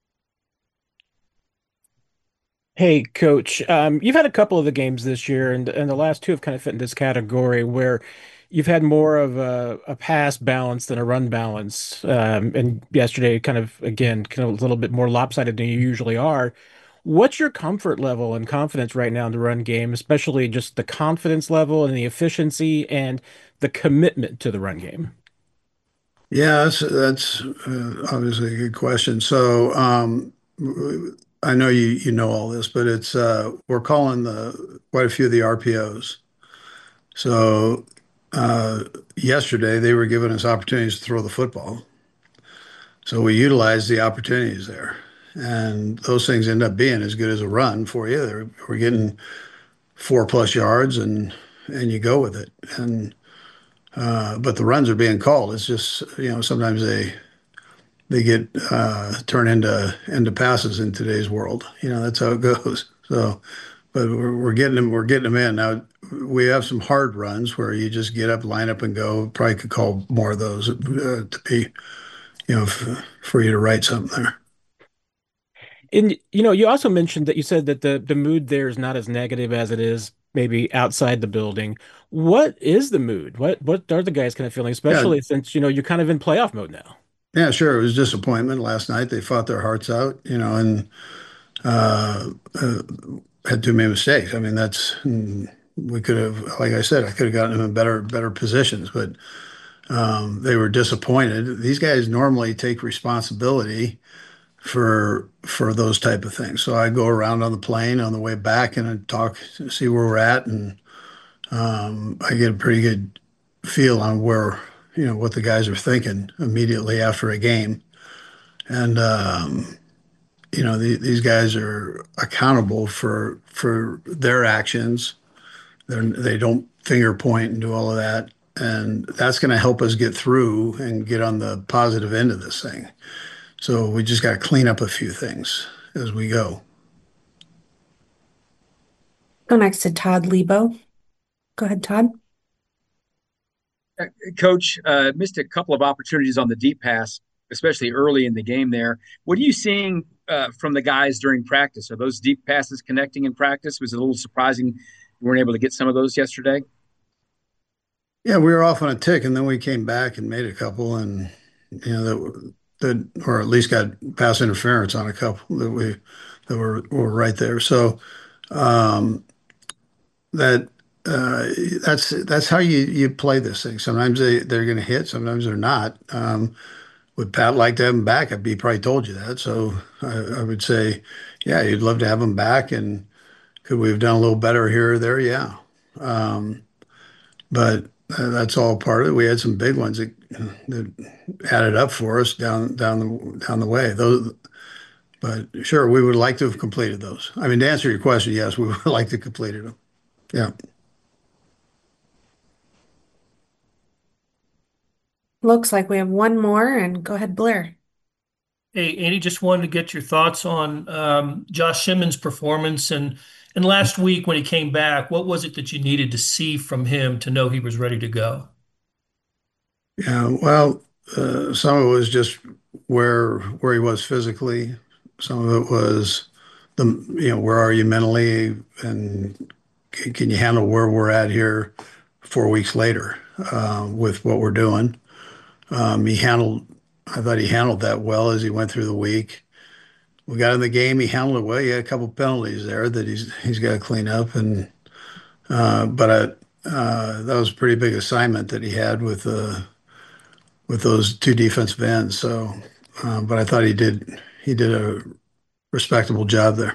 S15: Hey, Coach. You've had a couple of the games this year, and the last two have kind of fit in this category where you've had more of a pass balance than a run balance. And yesterday, kind of a little bit more lopsided than you usually are. What's your comfort level and confidence right now in the run game, especially just the confidence level and the efficiency and the commitment to the run game?
S11: Yeah, that's obviously a good question. So I know you know all this, but it's we're calling quite a few of the RPOs. So yesterday they were giving us opportunities to throw the football. So we utilized the opportunities there, and those things end up being as good as a run for you. We're getting 4+ yards, and you go with it. And but the runs are being called. It's just, sometimes they get turned into passes in today's world. That's how it goes. So, but we're getting them in now. We have some hard runs where you just get up, line up, and go. Probably could call more of those to be, for you to write something there.
S15: And you also mentioned that you said that the mood there is not as negative as it is maybe outside the building. What is the mood? What are the guys kind of feeling, especially since you're kind of in playoff mode now?
S11: Yeah, sure. It was disappointment last night. They fought their hearts out, and had too many mistakes. I mean, we could have, like I said, I could have gotten them in better positions, but they were disappointed. These guys normally take responsibility for those type of things. So I go around on the plane on the way back and I talk, see where we're at, and I get a pretty good feel on where, what the guys are thinking immediately after a game. And these guys are accountable for their actions. They don't finger point and do all of that. And that's going to help us get through and get on the positive end of this thing. So we just got to clean up a few things as we go.
S12: Go next to Todd Lebo. Go ahead, Todd.
S16: Coach, missed a couple of opportunities on the deep pass, especially early in the game there. What are you seeing from the guys during practice? Are those deep passes connecting in practice? Was it a little surprising you weren't able to get some of those yesterday?
S11: Yeah, we were off on a tick, and then we came back and made a couple, and that or at least got pass interference on a couple that were right there. So that's how you play this thing. Sometimes they're going to hit, sometimes they're not. Would Pat like to have him back? He probably told you that. So I would say, yeah, you'd love to have him back. And could we have done a little better here or there? Yeah. But that's all part of it. We had some big ones that added up for us down the way. But sure, we would like to have completed those. I mean, to answer your question, yes, we would like to have completed them. Yeah.
S12: Looks like we have one more, and go ahead, Blair.
S17: Hey, Andy, just wanted to get your thoughts on Josh Simmons' performance and last week when he came back. What was it that you needed to see from him to know he was ready to go?
S11: Yeah, well, some of it was just where he was physically. Some of it was where are you mentally, and can you handle where we're at here 4 weeks later with what we're doing? I thought he handled that well as he went through the week. We got in the game, he handled it well. He had a couple penalties there that he's got to clean up, but that was a pretty big assignment that he had with those two defensive ends. So, but I thought he did a respectable job there.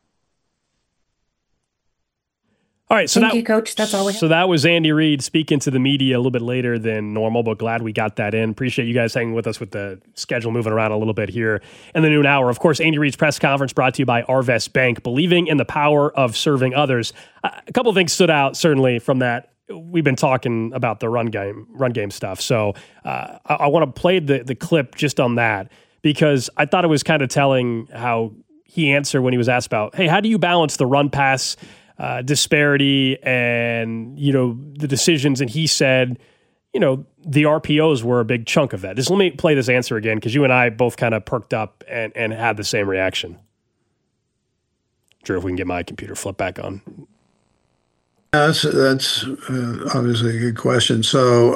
S5: All right, so
S12: Thank you, Coach. That's all we have.
S5: So that was Andy Reid speaking to the media a little bit later than normal, but glad we got that in. Appreciate you guys hanging with us with the schedule moving around a little bit here in the noon hour. Of course, Andy Reid's press conference brought to you by Arvest Bank, believing in the power of serving others. A couple of things stood out, certainly, from that. We've been talking about the run game stuff, so I want to play the clip just on that because I thought it was kind of telling how he answered when he was asked about, hey, how do you balance the run-pass disparity and, the decisions. And he said, the RPOs were a big chunk of that. Just let me play this answer again, because you and I both kind of perked up and had the same reaction. Drew, if we can get my computer flipped back on.
S11: That's obviously a good question. So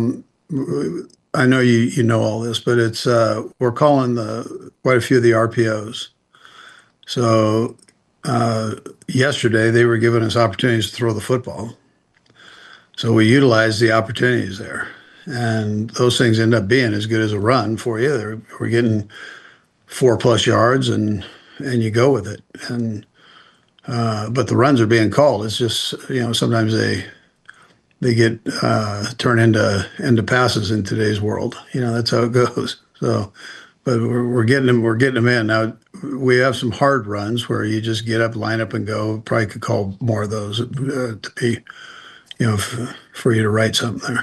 S11: I know you know all this, but it's we're calling quite a few of the RPOs. So yesterday, they were giving us opportunities to throw the football. So we utilized the opportunities there. And those things end up being as good as a run for you. We're getting 4+ yards and you go with it. And but the runs are being called. It's just, sometimes they get turned into passes in today's world. That's how it goes. So, but we're getting them in. Now, we have some hard runs where you just get up, line up, and go. Probably could call more of those to be, for you to write something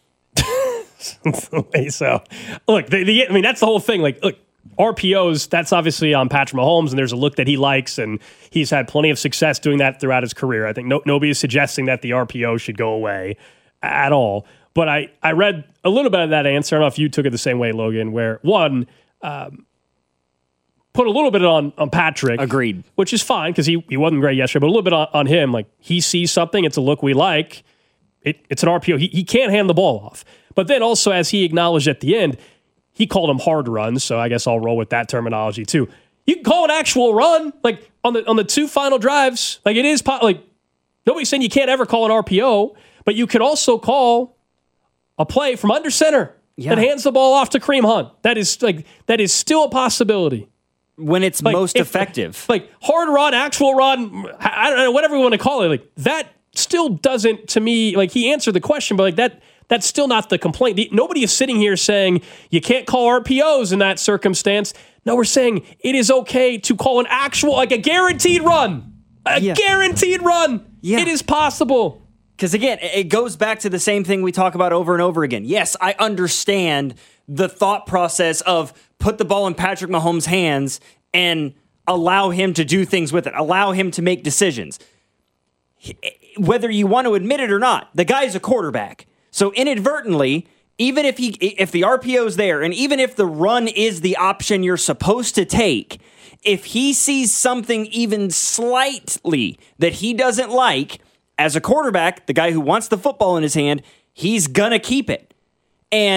S11: there.
S5: So, look, that's the whole thing. Like, look, RPOs, that's obviously on Patrick Mahomes, and there's a look that he likes, and he's had plenty of success doing that throughout his career. I think nobody is suggesting that the RPO should go away at all. But I read a little bit of that answer. I don't know if you took it the same way, Logan, where one, put a little bit on Patrick.
S6: Agreed.
S5: Which is fine because he wasn't great yesterday, but a little bit on him. Like, he sees something, it's a look we like. It's an RPO. He can't hand the ball off. But then also, as he acknowledged at the end, he called them hard runs, so I guess I'll roll with that terminology too. You can call an actual run, like on the two final drives. Like, it is like nobody's saying you can't ever call an RPO, but you could also call a play from under center that hands the ball off to Kareem Hunt. That is still a possibility
S6: when it's most effective.
S5: Like hard run, actual run, I don't know, whatever we want to call it. Like, that still doesn't, to me, like, he answered the question, but like that's still not the complaint. Nobody is sitting here saying you can't call RPOs in that circumstance. No, we're saying it is okay to call an actual, like a guaranteed run. Guaranteed run. Yeah. It is possible.
S6: Because again, it goes back to the same thing we talk about over and over again. Yes, I understand the thought process of put the ball in Patrick Mahomes' hands and allow him to do things with it, allow him to make decisions. Whether you want to admit it or not, the guy's a quarterback. So inadvertently, even if the RPO is there, and even if the run is the option you're supposed to take, if he sees something even slightly that he doesn't like, as a quarterback, the guy who wants the football in his hand, he's gonna keep it. And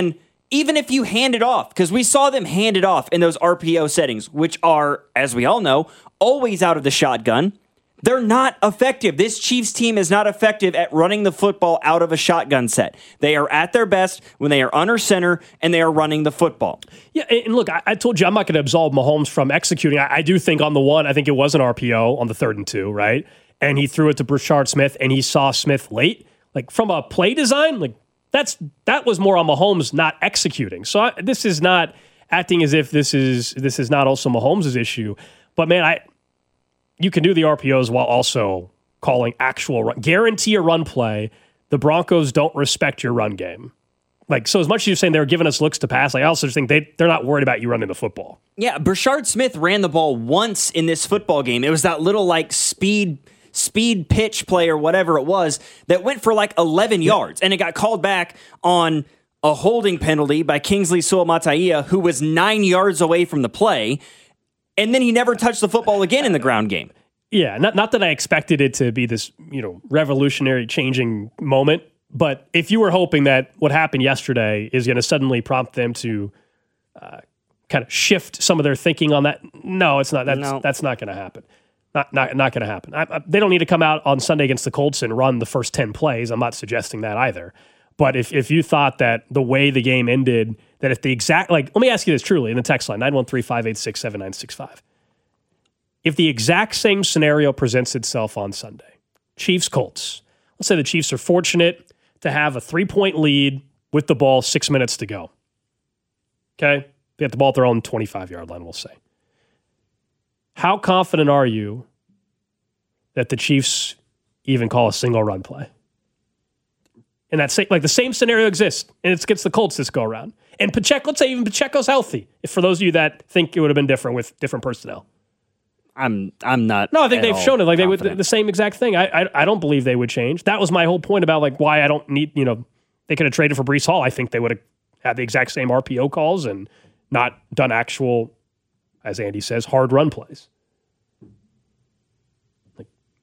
S6: even if you hand it off, because we saw them hand it off in those RPO settings, which are, as we all know, always out of the shotgun. They're not effective. This Chiefs team is not effective at running the football out of a shotgun set. They are at their best when they are under center and they are running the football.
S5: Yeah, and look, I told you I'm not going to absolve Mahomes from executing. I do think on the one, I think it was an RPO on the 3rd and 2, right? And he threw it to Brashard Smith, and he saw Smith late. Like, from a play design, like, that was more on Mahomes not executing. So this is not acting as if this is not also Mahomes' issue. But, man, you can do the RPOs while also calling actual run. Guarantee a run play. The Broncos don't respect your run game. Like, so as much as you're saying they're giving us looks to pass, I also just think they're not worried about you running the football.
S6: Yeah, Brashard Smith ran the ball once in this football game. It was that little, like, speed pitch play or whatever it was that went for, like, 11 yards. And it got called back on a holding penalty by Kingsley Suamataia, who was 9 yards away from the play. And then he never touched the football again in the ground game.
S5: Yeah, not that I expected it to be this, revolutionary changing moment, but if you were hoping that what happened yesterday is going to suddenly prompt them to kind of shift some of their thinking on that, no, it's not. That's not going to happen. Not going to happen. They don't need to come out on Sunday against the Colts and run the first 10 plays. I'm not suggesting that either. But if you thought that the way the game ended, that if the exact, like, let me ask you this truly in the text line, 913-586-7965. If the exact same scenario presents itself on Sunday, Chiefs-Colts, let's say the Chiefs are fortunate to have a 3-point lead with the ball 6 minutes to go. Okay? They have the ball at their own 25-yard line, we'll say. How confident are you that the Chiefs even call a single run play? And that's like the same scenario exists, and it's against the Colts this go around. And Pacheco, let's say even Pacheco's healthy. If for those of you that think it would have been different with different personnel,
S6: I'm not.
S5: No, I think they've shown it. Like confident. They would the same exact thing. I don't believe they would change. That was my whole point about like why I don't need. They could have traded for Breece Hall. I think they would have had the exact same RPO calls and not done actual, as Andy says, hard run plays.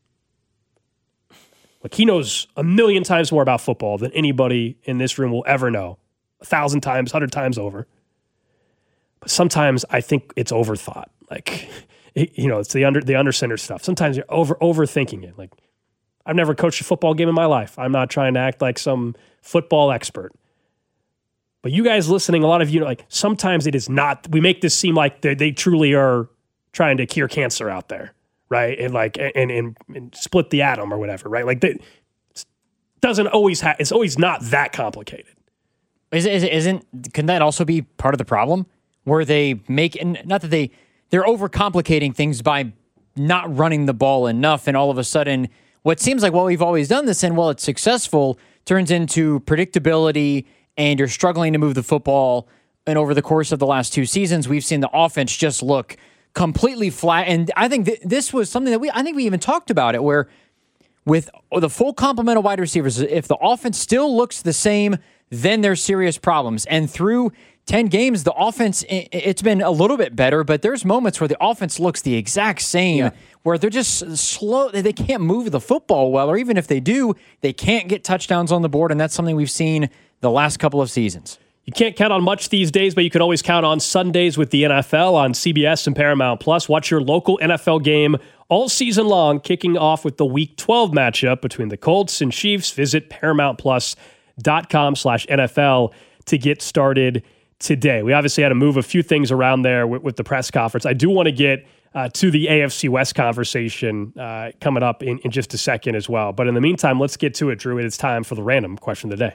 S5: Like he knows a million times more about football than anybody in this room will ever know. 1,000 times, 100 times over. But sometimes I think it's overthought. Like, it's the under center stuff. Sometimes you're overthinking it. Like, I've never coached a football game in my life. I'm not trying to act like some football expert. But you guys listening, a lot of you, like, sometimes it is not. We make this seem like they truly are trying to cure cancer out there. Right, and like, and split the atom or whatever, right? Like, that doesn't always have. It's always not that complicated.
S7: Can that also be part of the problem, where they make not that they're overcomplicating things by not running the ball enough, and all of a sudden, what seems like we've always done this, and it's successful, turns into predictability, and you're struggling to move the football. And over the course of the last 2 seasons, we've seen the offense just look completely flat. And I think this was something that we even talked about it, where with the full complement of wide receivers, if the offense still looks the same, then there's serious problems. And through 10 games, the offense, it's been a little bit better, but there's moments where the offense looks the exact same, where they're just slow. They can't move the football well, or even if they do, they can't get touchdowns on the board. And that's something we've seen the last couple of seasons.
S5: You can't count on much these days, but you can always count on Sundays with the NFL on CBS and Paramount Plus. Watch your local NFL game all season long, kicking off with the Week 12 matchup between the Colts and Chiefs. Visit ParamountPlus.com/NFL to get started today. We obviously had to move a few things around there with the press conference. I do want to get to the AFC West conversation coming up in just a second as well. But in the meantime, let's get to it, Drew. It's time for the random question of the day.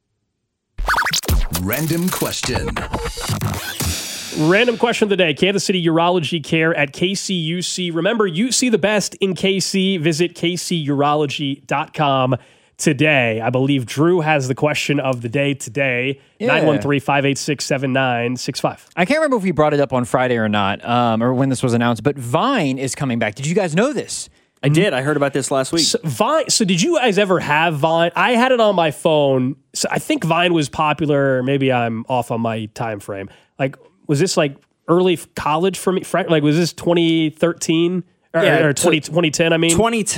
S18: Random question.
S5: Random question of the day. Kansas City Urology Care at KCUC. Remember, you see the best in KC. Visit kcurology.com today. I believe Drew has the question of the day today. 913-586-7965.
S7: I can't remember if we brought it up on Friday or not, or when this was announced, but Vine is coming back. Did you guys know this?
S6: I did. I heard about this last week.
S5: So did you guys ever have Vine? I had it on my phone. So I think Vine was popular. Maybe I'm off on my time frame. Like, was this like early college for me? Like, was this 2013? Or 2010, I mean?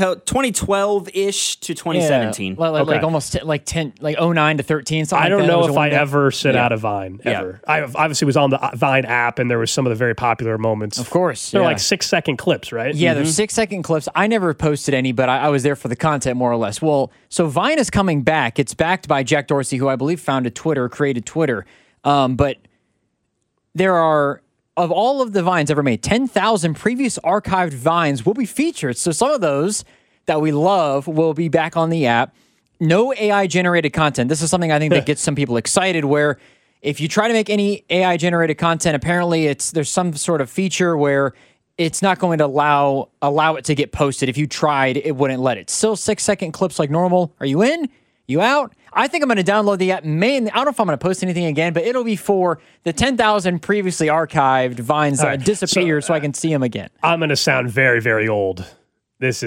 S6: 2012-ish to 2017.
S7: Yeah, like almost like 09 to 13.
S5: I don't know if I ever sent out a Vine, ever. I obviously was on the Vine app, and there was some of the very popular moments.
S7: Of course.
S5: They're like 6-second clips, right?
S7: Yeah, they're 6-second clips. I never posted any, but I was there for the content, more or less. Well, so Vine is coming back. It's backed by Jack Dorsey, who I believe created Twitter. But there are... Of all of the Vines ever made, 10,000 previous archived Vines will be featured. So some of those that we love will be back on the app. No AI-generated content. This is something I think that gets some people excited, where if you try to make any AI-generated content, apparently there's some sort of feature where it's not going to allow it to get posted. If you tried, it wouldn't let it. Still 6-second clips like normal. Are you in? You out? I think I'm going to download the app. I don't know if I'm going to post anything again, but it'll be for the 10,000 previously archived Vines that disappeared, so I can see them again.
S5: I'm going to sound very, very old. This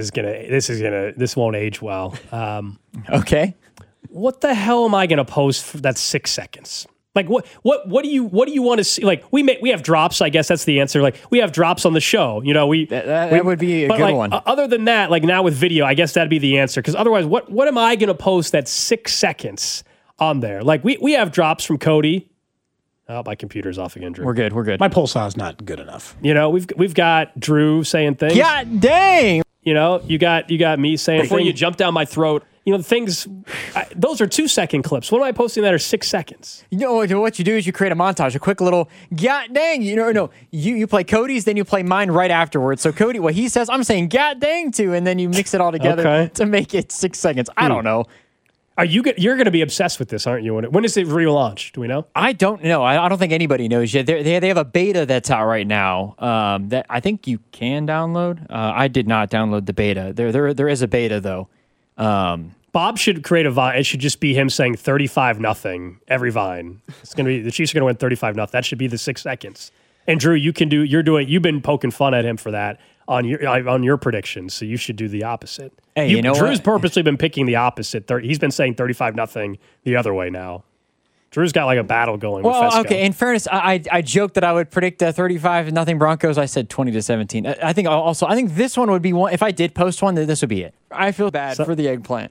S5: won't age well.
S7: Okay.
S5: What the hell am I going to post that's 6 seconds? Like what do you want to see? Like we have drops. I guess that's the answer. Like we have drops on the show. You know,
S7: that would be a good one.
S5: Other than that, like now with video, I guess that'd be the answer. Because otherwise, what am I going to post that's 6 seconds on there? Like we have drops from Cody. Oh, my computer's off again, Drew.
S7: We're good.
S15: My pulsar's not good enough.
S5: You know, we've got Drew saying things.
S7: God dang!
S5: You know, you got me saying
S6: Before
S5: things.
S6: you jump down my throat.
S5: You know, things, those are 2-second clips. What am I posting that are 6 seconds?
S7: You know what you do is you create a montage, a quick little, God dang, you play Cody's, then you play mine right afterwards. So Cody, what he says, I'm saying God dang too, and then you mix it all together to make it 6 seconds. I don't know.
S5: You're going to be obsessed with this, aren't you? When is it relaunch? Do we know?
S7: I don't know. I don't think anybody knows yet. They have a beta that's out right now that I think you can download. I did not download the beta. There is a beta though.
S5: Bob should create a Vine. It should just be him saying 35-0 every Vine. It's going to be the Chiefs are going to win 35-0. That should be the 6 seconds. And Drew, you've been poking fun at him for that on your predictions. So you should do the opposite.
S7: Hey, you know
S5: Drew's
S7: what?
S5: purposely been picking the opposite. He's been saying 35-0 the other way now. Drew's got like a battle going with Fesco.
S7: Okay, in fairness, I joked that I would predict 35-0 Broncos. I said 20-17. I think this one would be one. If I did post one, then this would be it. I feel bad for the eggplant.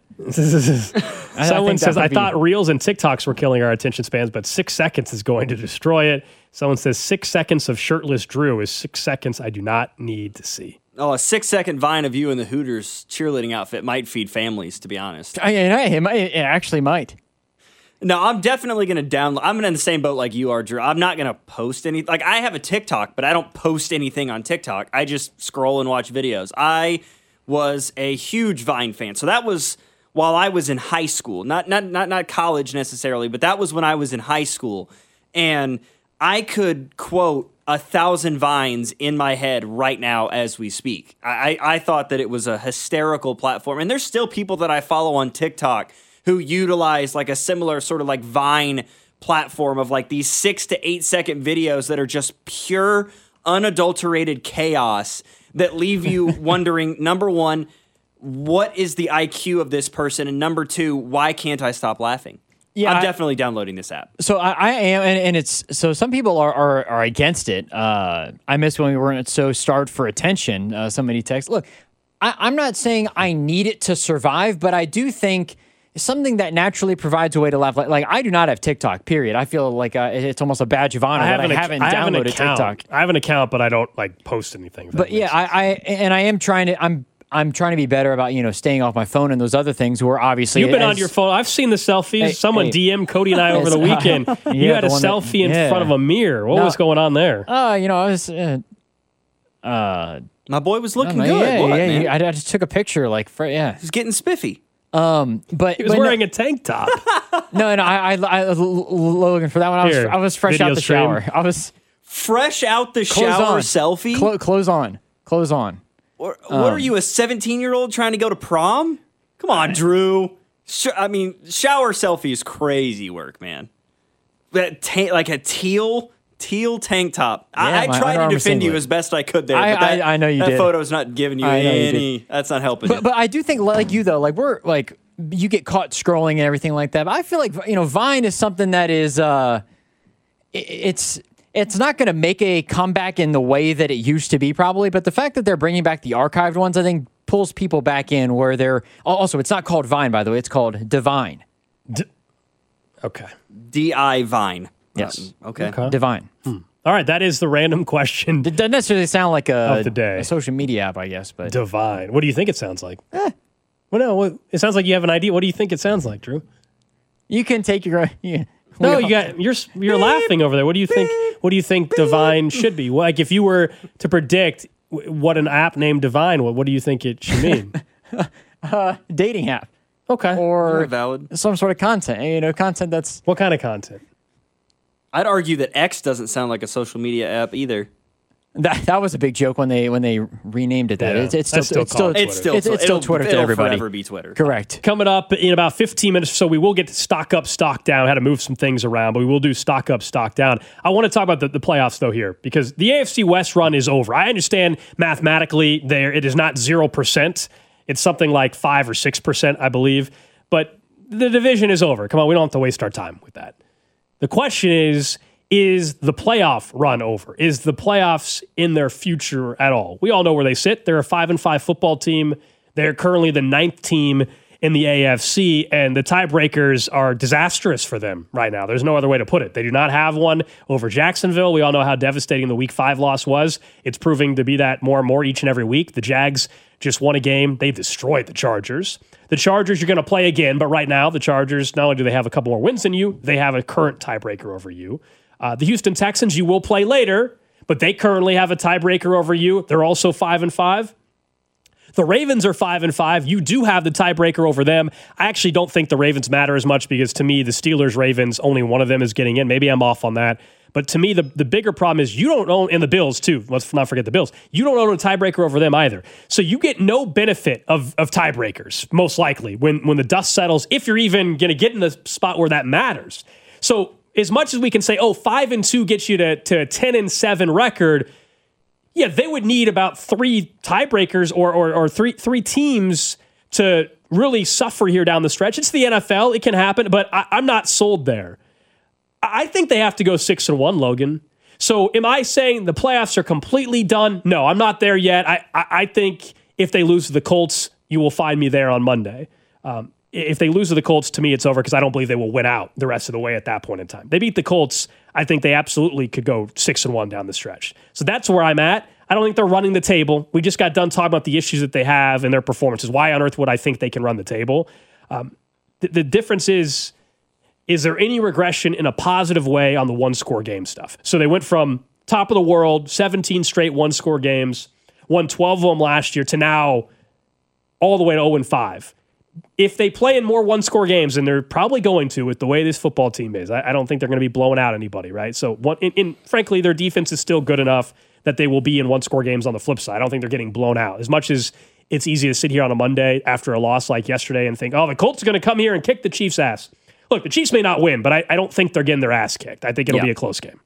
S5: Someone says, I thought Reels and TikToks were killing our attention spans, but 6 seconds is going to destroy it. Someone says 6 seconds of shirtless Drew is 6 seconds I do not need to see.
S6: Oh, a 6-second Vine of you in the Hooters cheerleading outfit might feed families, to be honest.
S7: It actually might.
S6: No, I'm definitely going to download. I'm in the same boat like you are, Drew. I'm not going to post anything. Like, I have a TikTok, but I don't post anything on TikTok. I just scroll and watch videos. I was a huge Vine fan. So that was while I was in high school. Not college necessarily, but that was when I was in high school. And I could quote 1,000 Vines in my head right now as we speak. I thought that it was a hysterical platform. And there's still people that I follow on TikTok who utilize like a similar sort of like Vine platform of like these 6 to 8 second videos that are just pure, unadulterated chaos that leave you wondering, number one, what is the IQ of this person? And number two, why can't I stop laughing? Yeah, I'm definitely downloading this app.
S7: So I am, and it's so some people are against it. I miss when we weren't so starved for attention. So many texts. Look, I'm not saying I need it to survive, but I do think something that naturally provides a way to laugh. Like I do not have TikTok, period. I feel like it's almost a badge of honor that I haven't downloaded TikTok.
S5: I have an account, but I don't like post anything.
S7: But yeah, I'm trying to be better about, staying off my phone and those other things where obviously...
S5: You've been on your phone. I've seen the selfies. Someone DM'd Cody and I over the weekend. You had a selfie in front of a mirror. What was going on there?
S7: I was...
S6: my boy was looking good. Man?
S7: I just took a picture.
S6: He's getting spiffy.
S7: But
S5: he was wearing a tank top.
S7: No, I Logan, for that one, I was fresh out the shower. I was
S6: fresh out the shower selfie.
S7: Clothes on.
S6: What are you, a 17-year-old trying to go to prom? Come on, Drew. Shower selfie is crazy work, man. That like a teal tank top.
S7: Yeah,
S6: I tried to defend you as best I could there. But
S7: I know you did.
S6: That photo's not giving you any. That's not helping.
S7: But I do think, like you though, you get caught scrolling and everything like that. But I feel like Vine is something that is it's it's not going to make a comeback in the way that it used to be probably, but the fact that they're bringing back the archived ones, I think pulls people back in where they're also, it's not called Vine, by the way, it's called Divine.
S5: Okay.
S6: D-I Vine.
S7: Yes.
S6: Okay.
S7: Divine.
S5: All right, that is the random question.
S7: It doesn't necessarily sound like
S5: of the day.
S7: A social media app, I guess, but
S5: Divine. What do you think it sounds like? Well, no, it sounds like you have an idea. What do you think it sounds like, Drew?
S7: You can take your
S5: No, you're laughing over there. What do you think? What do you think Divine should be? Like, if you were to predict what an app named Divine, what do you think it should mean?
S7: Dating app.
S5: Okay.
S7: Or
S6: valid.
S7: Some sort of content. Content that's
S5: what kind of content?
S6: I'd argue that X doesn't sound like a social media app either.
S7: That was a big joke when they renamed it. That it's still Twitter to everybody.
S6: It'll forever be Twitter.
S7: Correct.
S5: Coming up in about 15 minutes or so, we will get to stock up, stock down, how to move some things around, but we will do stock up, stock down. I want to talk about the playoffs, though, here, because the AFC West run is over. I understand mathematically it is not 0%. It's something like 5 or 6%, I believe. But the division is over. Come on, we don't have to waste our time with that. The question is the playoff run over? Is the playoffs in their future at all? We all know where they sit. They're a 5-5 football team. They're currently the 9th team in the AFC, and the tiebreakers are disastrous for them right now. There's no other way to put it. They do not have one over Jacksonville. We all know how devastating the Week 5 loss was. It's proving to be that more and more each and every week. The Jags just won a game. They destroyed the Chargers. The Chargers you're going to play again, but right now the Chargers, not only do they have a couple more wins than you, they have a current tiebreaker over you. The Houston Texans you will play later, but they currently have a tiebreaker over you. They're also 5-5. The Ravens are 5-5. You do have the tiebreaker over them. I actually don't think the Ravens matter as much because to me, the Steelers, Ravens, only one of them is getting in. Maybe I'm off on that. But to me, the bigger problem is you don't own, and the Bills too, let's not forget the Bills, you don't own a tiebreaker over them either. So you get no benefit of tiebreakers, most likely, when the dust settles, if you're even going to get in the spot where that matters. So as much as we can say, 5-2 gets you to a 10-7 record, yeah, they would need about 3 tiebreakers or three teams to really suffer here down the stretch. It's the NFL. It can happen, but I'm not sold there. I think they have to go 6-1, Logan. So am I saying the playoffs are completely done? No, I'm not there yet. I think if they lose to the Colts, you will find me there on Monday. If they lose to the Colts, to me, it's over because I don't believe they will win out the rest of the way at that point in time. They beat the Colts. I think they absolutely could go 6-1 down the stretch. So that's where I'm at. I don't think they're running the table. We just got done talking about the issues that they have in their performances. Why on earth would I think they can run the table? The difference is there any regression in a positive way on the one-score game stuff? So they went from top of the world, 17 straight one-score games, won 12 of them last year, to now all the way to 0-5. If they play in more one-score games, and they're probably going to with the way this football team is, I don't think they're going to be blowing out anybody, right? So, frankly, their defense is still good enough that they will be in one-score games on the flip side. I don't think they're getting blown out. As much as it's easy to sit here on a Monday after a loss like yesterday and think, the Colts are going to come here and kick the Chiefs' ass. Look, the Chiefs may not win, but I don't think they're getting their ass kicked. I think it'll be a close game.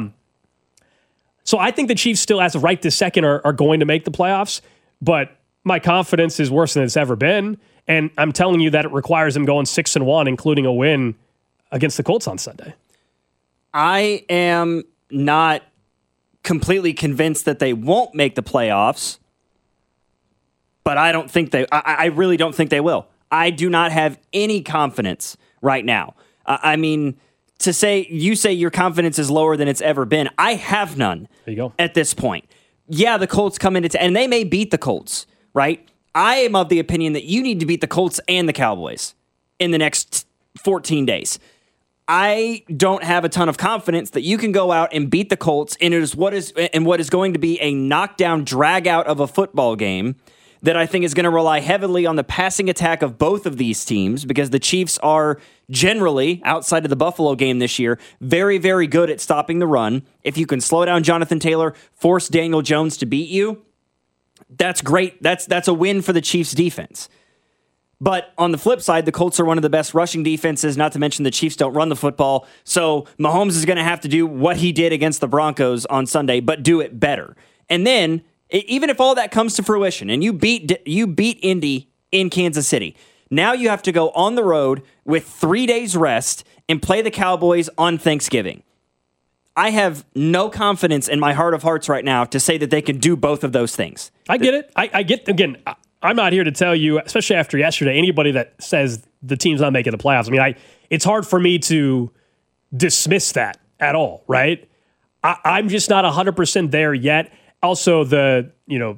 S5: So I think the Chiefs still, as of right this second, are going to make the playoffs, but my confidence is worse than it's ever been. And I'm telling you that it requires them going 6-1, including a win against the Colts on Sunday.
S6: I am not completely convinced that they won't make the playoffs, but I really don't think they will. I do not have any confidence right now. I mean, you say your confidence is lower than it's ever been. I have none.
S5: There you go.
S6: At this point. Yeah, the Colts come into and they may beat the Colts, right? I am of the opinion that you need to beat the Colts and the Cowboys in the next 14 days. I don't have a ton of confidence that you can go out and beat the Colts in what is going to be a knockdown drag out of a football game that I think is going to rely heavily on the passing attack of both of these teams, because the Chiefs are generally, outside of the Buffalo game this year, very, very good at stopping the run. If you can slow down Jonathan Taylor, force Daniel Jones to beat you, that's great. That's a win for the Chiefs defense. But on the flip side, the Colts are one of the best rushing defenses, not to mention the Chiefs don't run the football. So Mahomes is going to have to do what he did against the Broncos on Sunday, but do it better. And then, even if all that comes to fruition and you beat Indy in Kansas City, now you have to go on the road with 3 days rest and play the Cowboys on Thanksgiving. I have no confidence in my heart of hearts right now to say that they can do both of those things.
S5: I get it. I get, again, I'm not here to tell you, especially after yesterday, anybody that says the team's not making the playoffs. I mean, it's hard for me to dismiss that at all, right? I'm just not 100% there yet. Also, the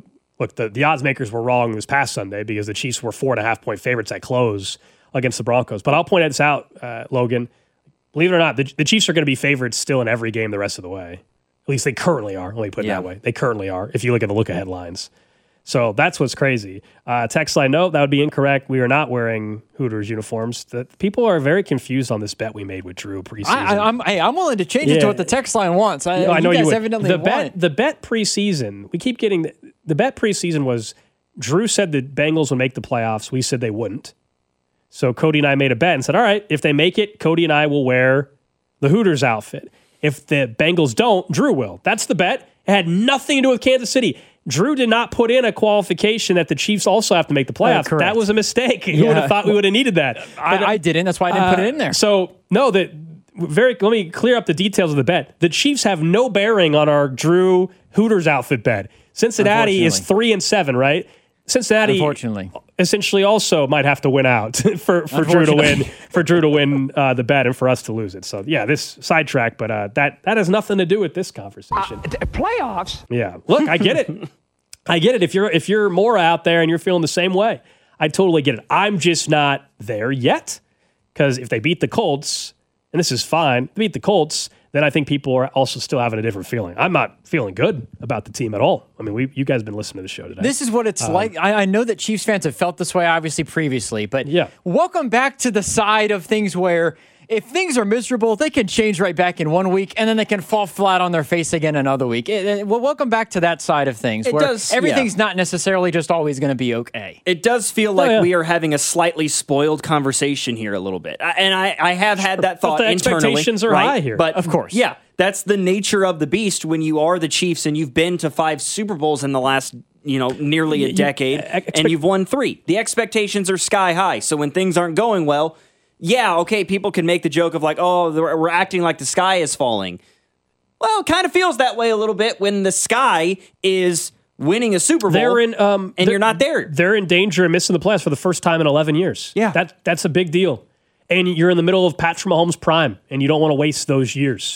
S5: odds makers were wrong this past Sunday because the Chiefs were 4.5-point favorites at close against the Broncos. But I'll point this out, Logan. Believe it or not, the Chiefs are going to be favorites still in every game the rest of the way. At least they currently are. Let me put it that way. They currently are, if you look at the look-ahead lines. So that's what's crazy. Text line, no, that would be incorrect. We are not wearing Hooters uniforms. People are very confused on this bet we made with Drew preseason.
S7: I'm willing to change it to what the text line wants.
S5: I know you would.
S7: Evidently
S5: the bet preseason, we keep getting the bet preseason was Drew said the Bengals would make the playoffs. We said they wouldn't. So Cody and I made a bet and said, all right, if they make it, Cody and I will wear the Hooters outfit. If the Bengals don't, Drew will. That's the bet. It had nothing to do with Kansas City. Drew did not put in a qualification that the Chiefs also have to make the playoffs. That was a mistake. Who would have thought we would have needed that?
S7: I didn't. That's why I didn't put it in there.
S5: So, no, let me clear up the details of the bet. The Chiefs have no bearing on our Drew Hooters outfit bet. Cincinnati is 3-7, right? Cincinnati, unfortunately, essentially also might have to win out for Drew to win the bet and for us to lose it. So yeah, this sidetrack, but that has nothing to do with this conversation.
S18: Playoffs.
S5: Yeah, look, I get it. I get it. If you're more out there and you're feeling the same way, I totally get it. I'm just not there yet because if they beat the Colts, and this is fine, they beat the Colts, then I think people are also still having a different feeling. I'm not feeling good about the team at all. I mean, you guys have been listening to the show today.
S7: This is what it's like. I know that Chiefs fans have felt this way, obviously, previously. But welcome back to the side of things where if things are miserable, they can change right back in 1 week, and then they can fall flat on their face again another week. Welcome back to that side of things where everything's not necessarily just always going to be okay.
S6: It does feel like we are having a slightly spoiled conversation here a little bit. And I have had that thought
S5: but the
S6: internally.
S5: Expectations are high here.
S6: But
S7: of course.
S6: Yeah, that's the nature of the beast when you are the Chiefs and you've been to 5 Super Bowls in the last nearly a decade, and you've won 3. The expectations are sky high. So when things aren't going well, yeah, okay, people can make the joke of like, oh, we're acting like the sky is falling. Well, it kind of feels that way a little bit when the sky is winning a Super Bowl and you're not there.
S5: They're in danger of missing the playoffs for the first time in 11 years.
S6: Yeah.
S5: That's a big deal. And you're in the middle of Patrick Mahomes' prime, and you don't want to waste those years.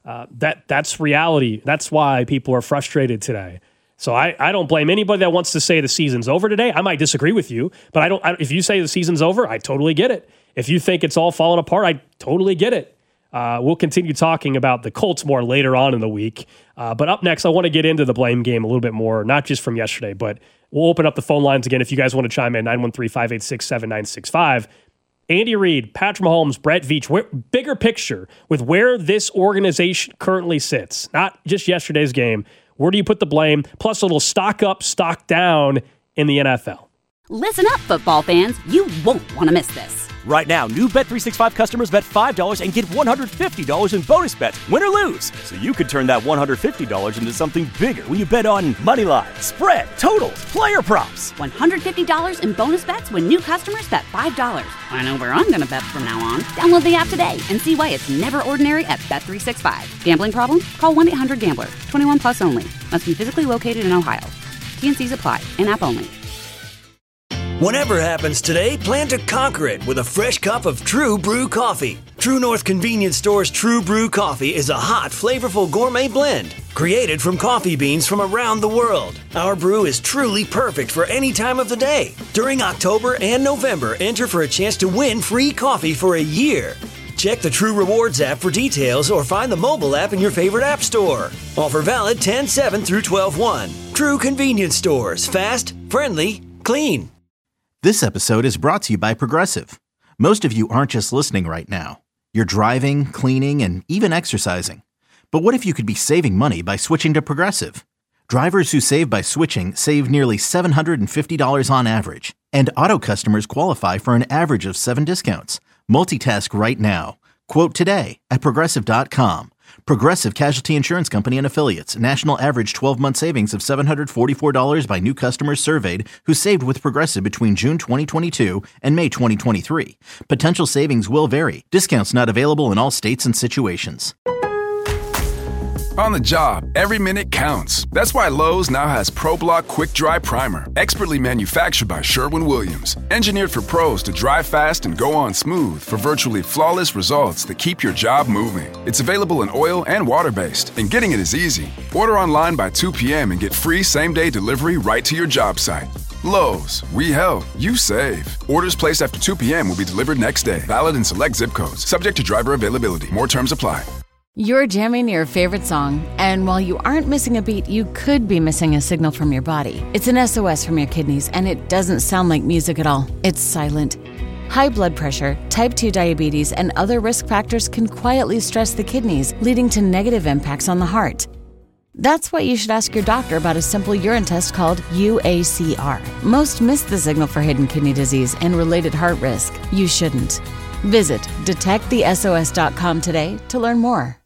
S5: That's reality. That's why people are frustrated today. So I don't blame anybody that wants to say the season's over today. I might disagree with you, but if you say the season's over, I totally get it. If you think it's all falling apart, I totally get it. We'll continue talking about the Colts more later on in the week. But up next, I want to get into the blame game a little bit more, not just from yesterday, but we'll open up the phone lines again if you guys want to chime in, 913-586-7965. Andy Reid, Patrick Mahomes, Brett Veach, bigger picture with where this organization currently sits, not just yesterday's game. Where do you put the blame? Plus a little stock up, stock down in the NFL.
S1: Listen up, football fans. You won't want to miss this.
S2: Right now, new Bet365 customers bet $5 and get $150 in bonus bets, win or lose. So you could turn that $150 into something bigger when you bet on money line, spread, totals, player props.
S1: $150 in bonus bets when new customers bet $5. I know where I'm going to bet from now on. Download the app today and see why it's never ordinary at Bet365. Gambling problem? Call 1-800-GAMBLER. 21 plus only. Must be physically located in Ohio. T&Cs apply. In-app only.
S3: Whatever happens today, plan to conquer it with a fresh cup of True Brew coffee. True North Convenience Store's True Brew coffee is a hot, flavorful gourmet blend created from coffee beans from around the world. Our brew is truly perfect for any time of the day. During October and November, enter for a chance to win free coffee for a year. Check the True Rewards app for details or find the mobile app in your favorite app store. Offer valid 10/7 through 12/1. True Convenience Stores. Fast, friendly, clean.
S4: This episode is brought to you by Progressive. Most of you aren't just listening right now. You're driving, cleaning, and even exercising. But what if you could be saving money by switching to Progressive? Drivers who save by switching save nearly $750 on average. And auto customers qualify for an average of 7 discounts. Multitask right now. Quote today at Progressive.com. Progressive Casualty Insurance Company and Affiliates. National average 12-month savings of $744 by new customers surveyed who saved with Progressive between June 2022 and May 2023. Potential savings will vary. Discounts not available in all states and situations.
S18: On the job, every minute counts. That's why Lowe's now has ProBlock Quick Dry Primer, expertly manufactured by Sherwin-Williams. Engineered for pros to dry fast and go on smooth for virtually flawless results that keep your job moving. It's available in oil and water-based, and getting it is easy. Order online by 2 p.m. and get free same-day delivery right to your job site. Lowe's, we help, you save. Orders placed after 2 p.m. will be delivered next day. Valid in select zip codes. Subject to driver availability. More terms apply.
S19: You're jamming your favorite song, and while you aren't missing a beat, you could be missing a signal from your body. It's an SOS from your kidneys, and it doesn't sound like music at all. It's silent. High blood pressure, type 2 diabetes, and other risk factors can quietly stress the kidneys, leading to negative impacts on the heart. That's why you should ask your doctor about a simple urine test called UACR. Most miss the signal for hidden kidney disease and related heart risk. You shouldn't. Visit detectthesos.com today to learn more.